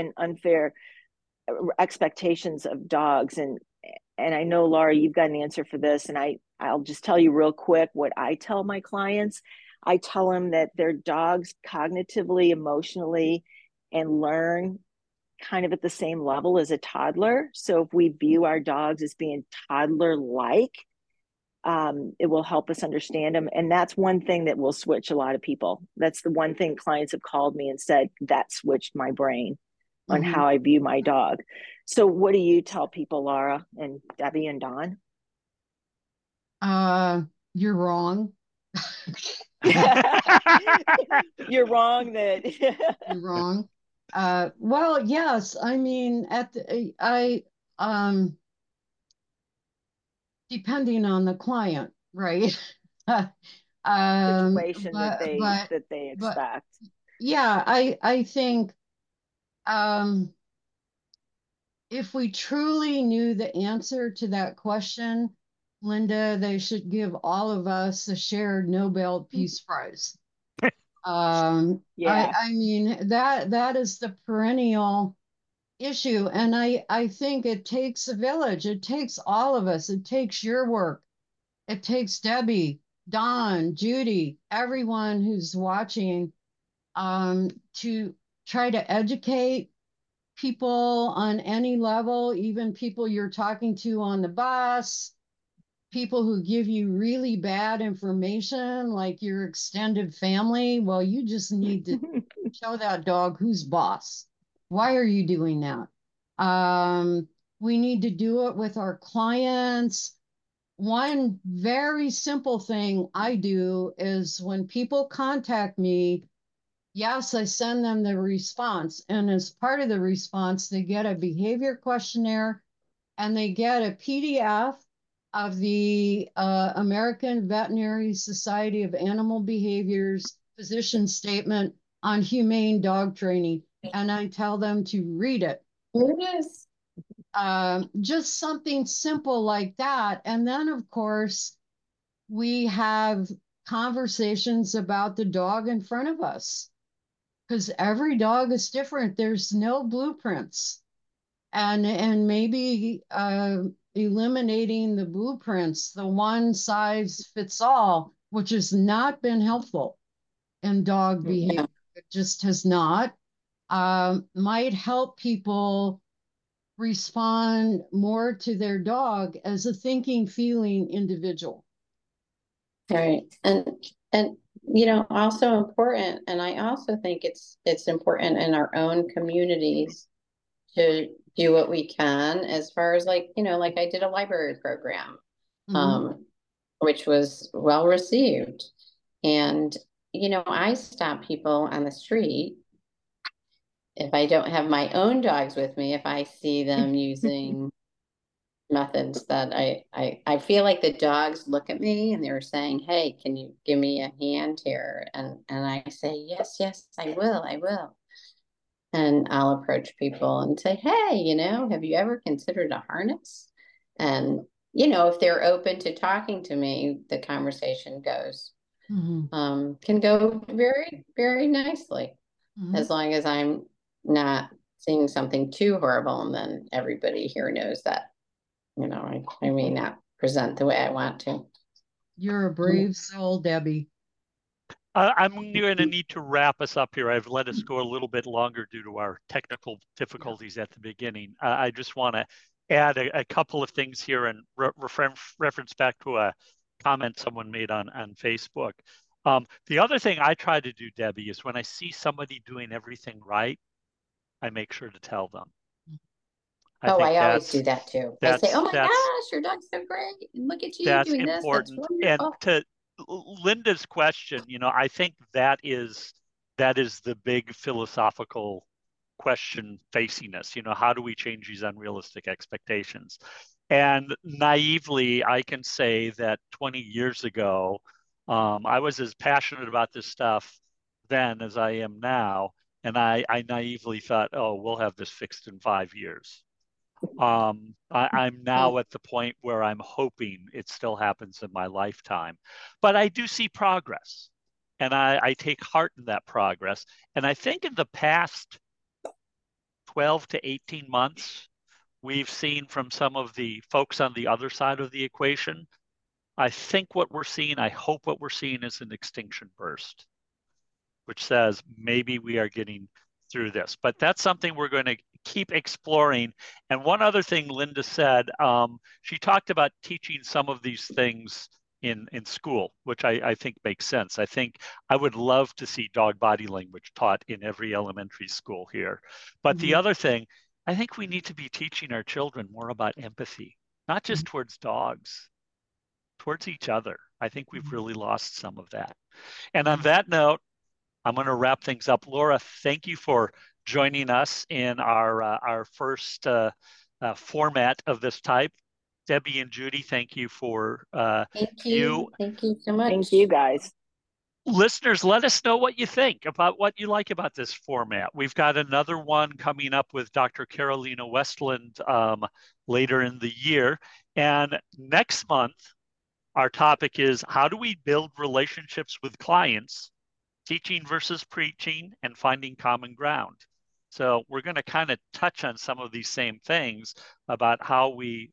expectations of dogs? And I know, Laura, you've got an answer for this. And I'll just tell you real quick what I tell my clients. I tell them that their dogs cognitively, emotionally, and learn kind of at the same level as a toddler. So if we view our dogs as being toddler-like, it will help us understand them. And that's one thing that will switch a lot of people. That's the one thing clients have called me and said, that switched my brain on how I view my dog. So what do you tell people, Laura and Debbie and Dawn? You're wrong. You're wrong that You're wrong. Well, yes, I mean, depending on the client, right? Situation that they expect. Yeah, I think if we truly knew the answer to that question, Linda, they should give all of us a shared Nobel Peace Prize. Yeah. I mean, that is the perennial issue. And I think it takes a village. It takes all of us. It takes your work. It takes Debbie, Don, Judy, everyone who's watching, to try to educate people on any level, even people you're talking to on the bus, people who give you really bad information, like your extended family. Well, you just need to show that dog who's boss. Why are you doing that? We need to do it with our clients. One very simple thing I do is when people contact me, yes, I send them the response. And as part of the response, they get a behavior questionnaire and they get a PDF of the American Veterinary Society of Animal Behavior's position statement on humane dog training. And I tell them to read it. Yes. Just something simple like that. And then, of course, we have conversations about the dog in front of us, because every dog is different. There's no blueprints. And maybe eliminating the blueprints, the one size fits all, which has not been helpful in dog behavior. It just has not. Might help people respond more to their dog as a thinking, feeling individual. Right. And also important, and I also think it's important in our own communities to do what we can, as far as like I did a library program, which was well received. And I stop people on the street if I don't have my own dogs with me, if I see them using methods that I feel like the dogs look at me and they're saying, hey, can you give me a hand here? And I say, yes, I will. And I'll approach people and say, hey, have you ever considered a harness? And, if they're open to talking to me, the conversation can go very, very nicely, as long as I'm not seeing something too horrible. And then everybody here knows that, I may not present the way I want to. You're a brave soul, Debbie. I'm going to need to wrap us up here. I've let us go a little bit longer due to our technical difficulties at the beginning. I just want to add a couple of things here and reference back to a comment someone made on Facebook. The other thing I try to do, Debbie, is when I see somebody doing everything right, I make sure to tell them. I always do that too. I say, "Oh my gosh, your dog's so great! And look at you doing this. That's wonderful." And to Linda's question, I think that is the big philosophical question facing us. How do we change these unrealistic expectations? And naively, I can say that 20 years ago, I was as passionate about this stuff then as I am now. And I naively thought, oh, we'll have this fixed in 5 years. I'm now at the point where I'm hoping it still happens in my lifetime. But I do see progress. And I take heart in that progress. And I think in the past 12 to 18 months, we've seen from some of the folks on the other side of the equation, I think what we're seeing, I hope what we're seeing is an extinction burst, which says maybe we are getting through this. But that's something we're going to keep exploring. And one other thing Linda said, she talked about teaching some of these things in school, which I think makes sense. I think I would love to see dog body language taught in every elementary school here. But the other thing, I think we need to be teaching our children more about empathy, not just towards dogs, towards each other. I think we've really lost some of that. And on that note, I'm going to wrap things up. Laura, thank you for joining us in our first format of this type. Debbie and Judy, thank you for Thank you. Thank you so much. Thank you, guys. Listeners, let us know what you think about what you like about this format. We've got another one coming up with Dr. Carolina Westland later in the year. And next month, our topic is how do we build relationships with clients, teaching versus preaching, and finding common ground. So we're going to kind of touch on some of these same things about how we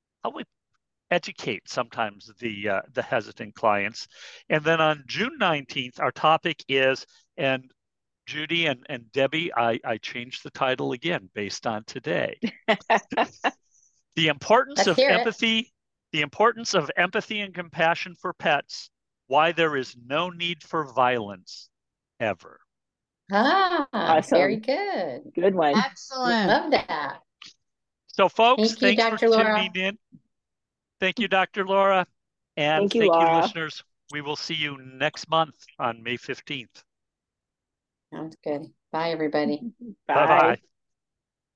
educate sometimes the hesitant clients. And then on June 19th, our topic is, and Judy and Debbie, I changed the title again based on today. The importance of empathy, the importance of empathy and compassion for pets, why there is no need for violence ever. Awesome. Very good. Good one. Excellent. Love that. So folks, thanks for tuning in. Thank you, Dr. Laura. And thank you, listeners. We will see you next month on May 15th. Sounds good. Bye, everybody. Bye. Bye-bye.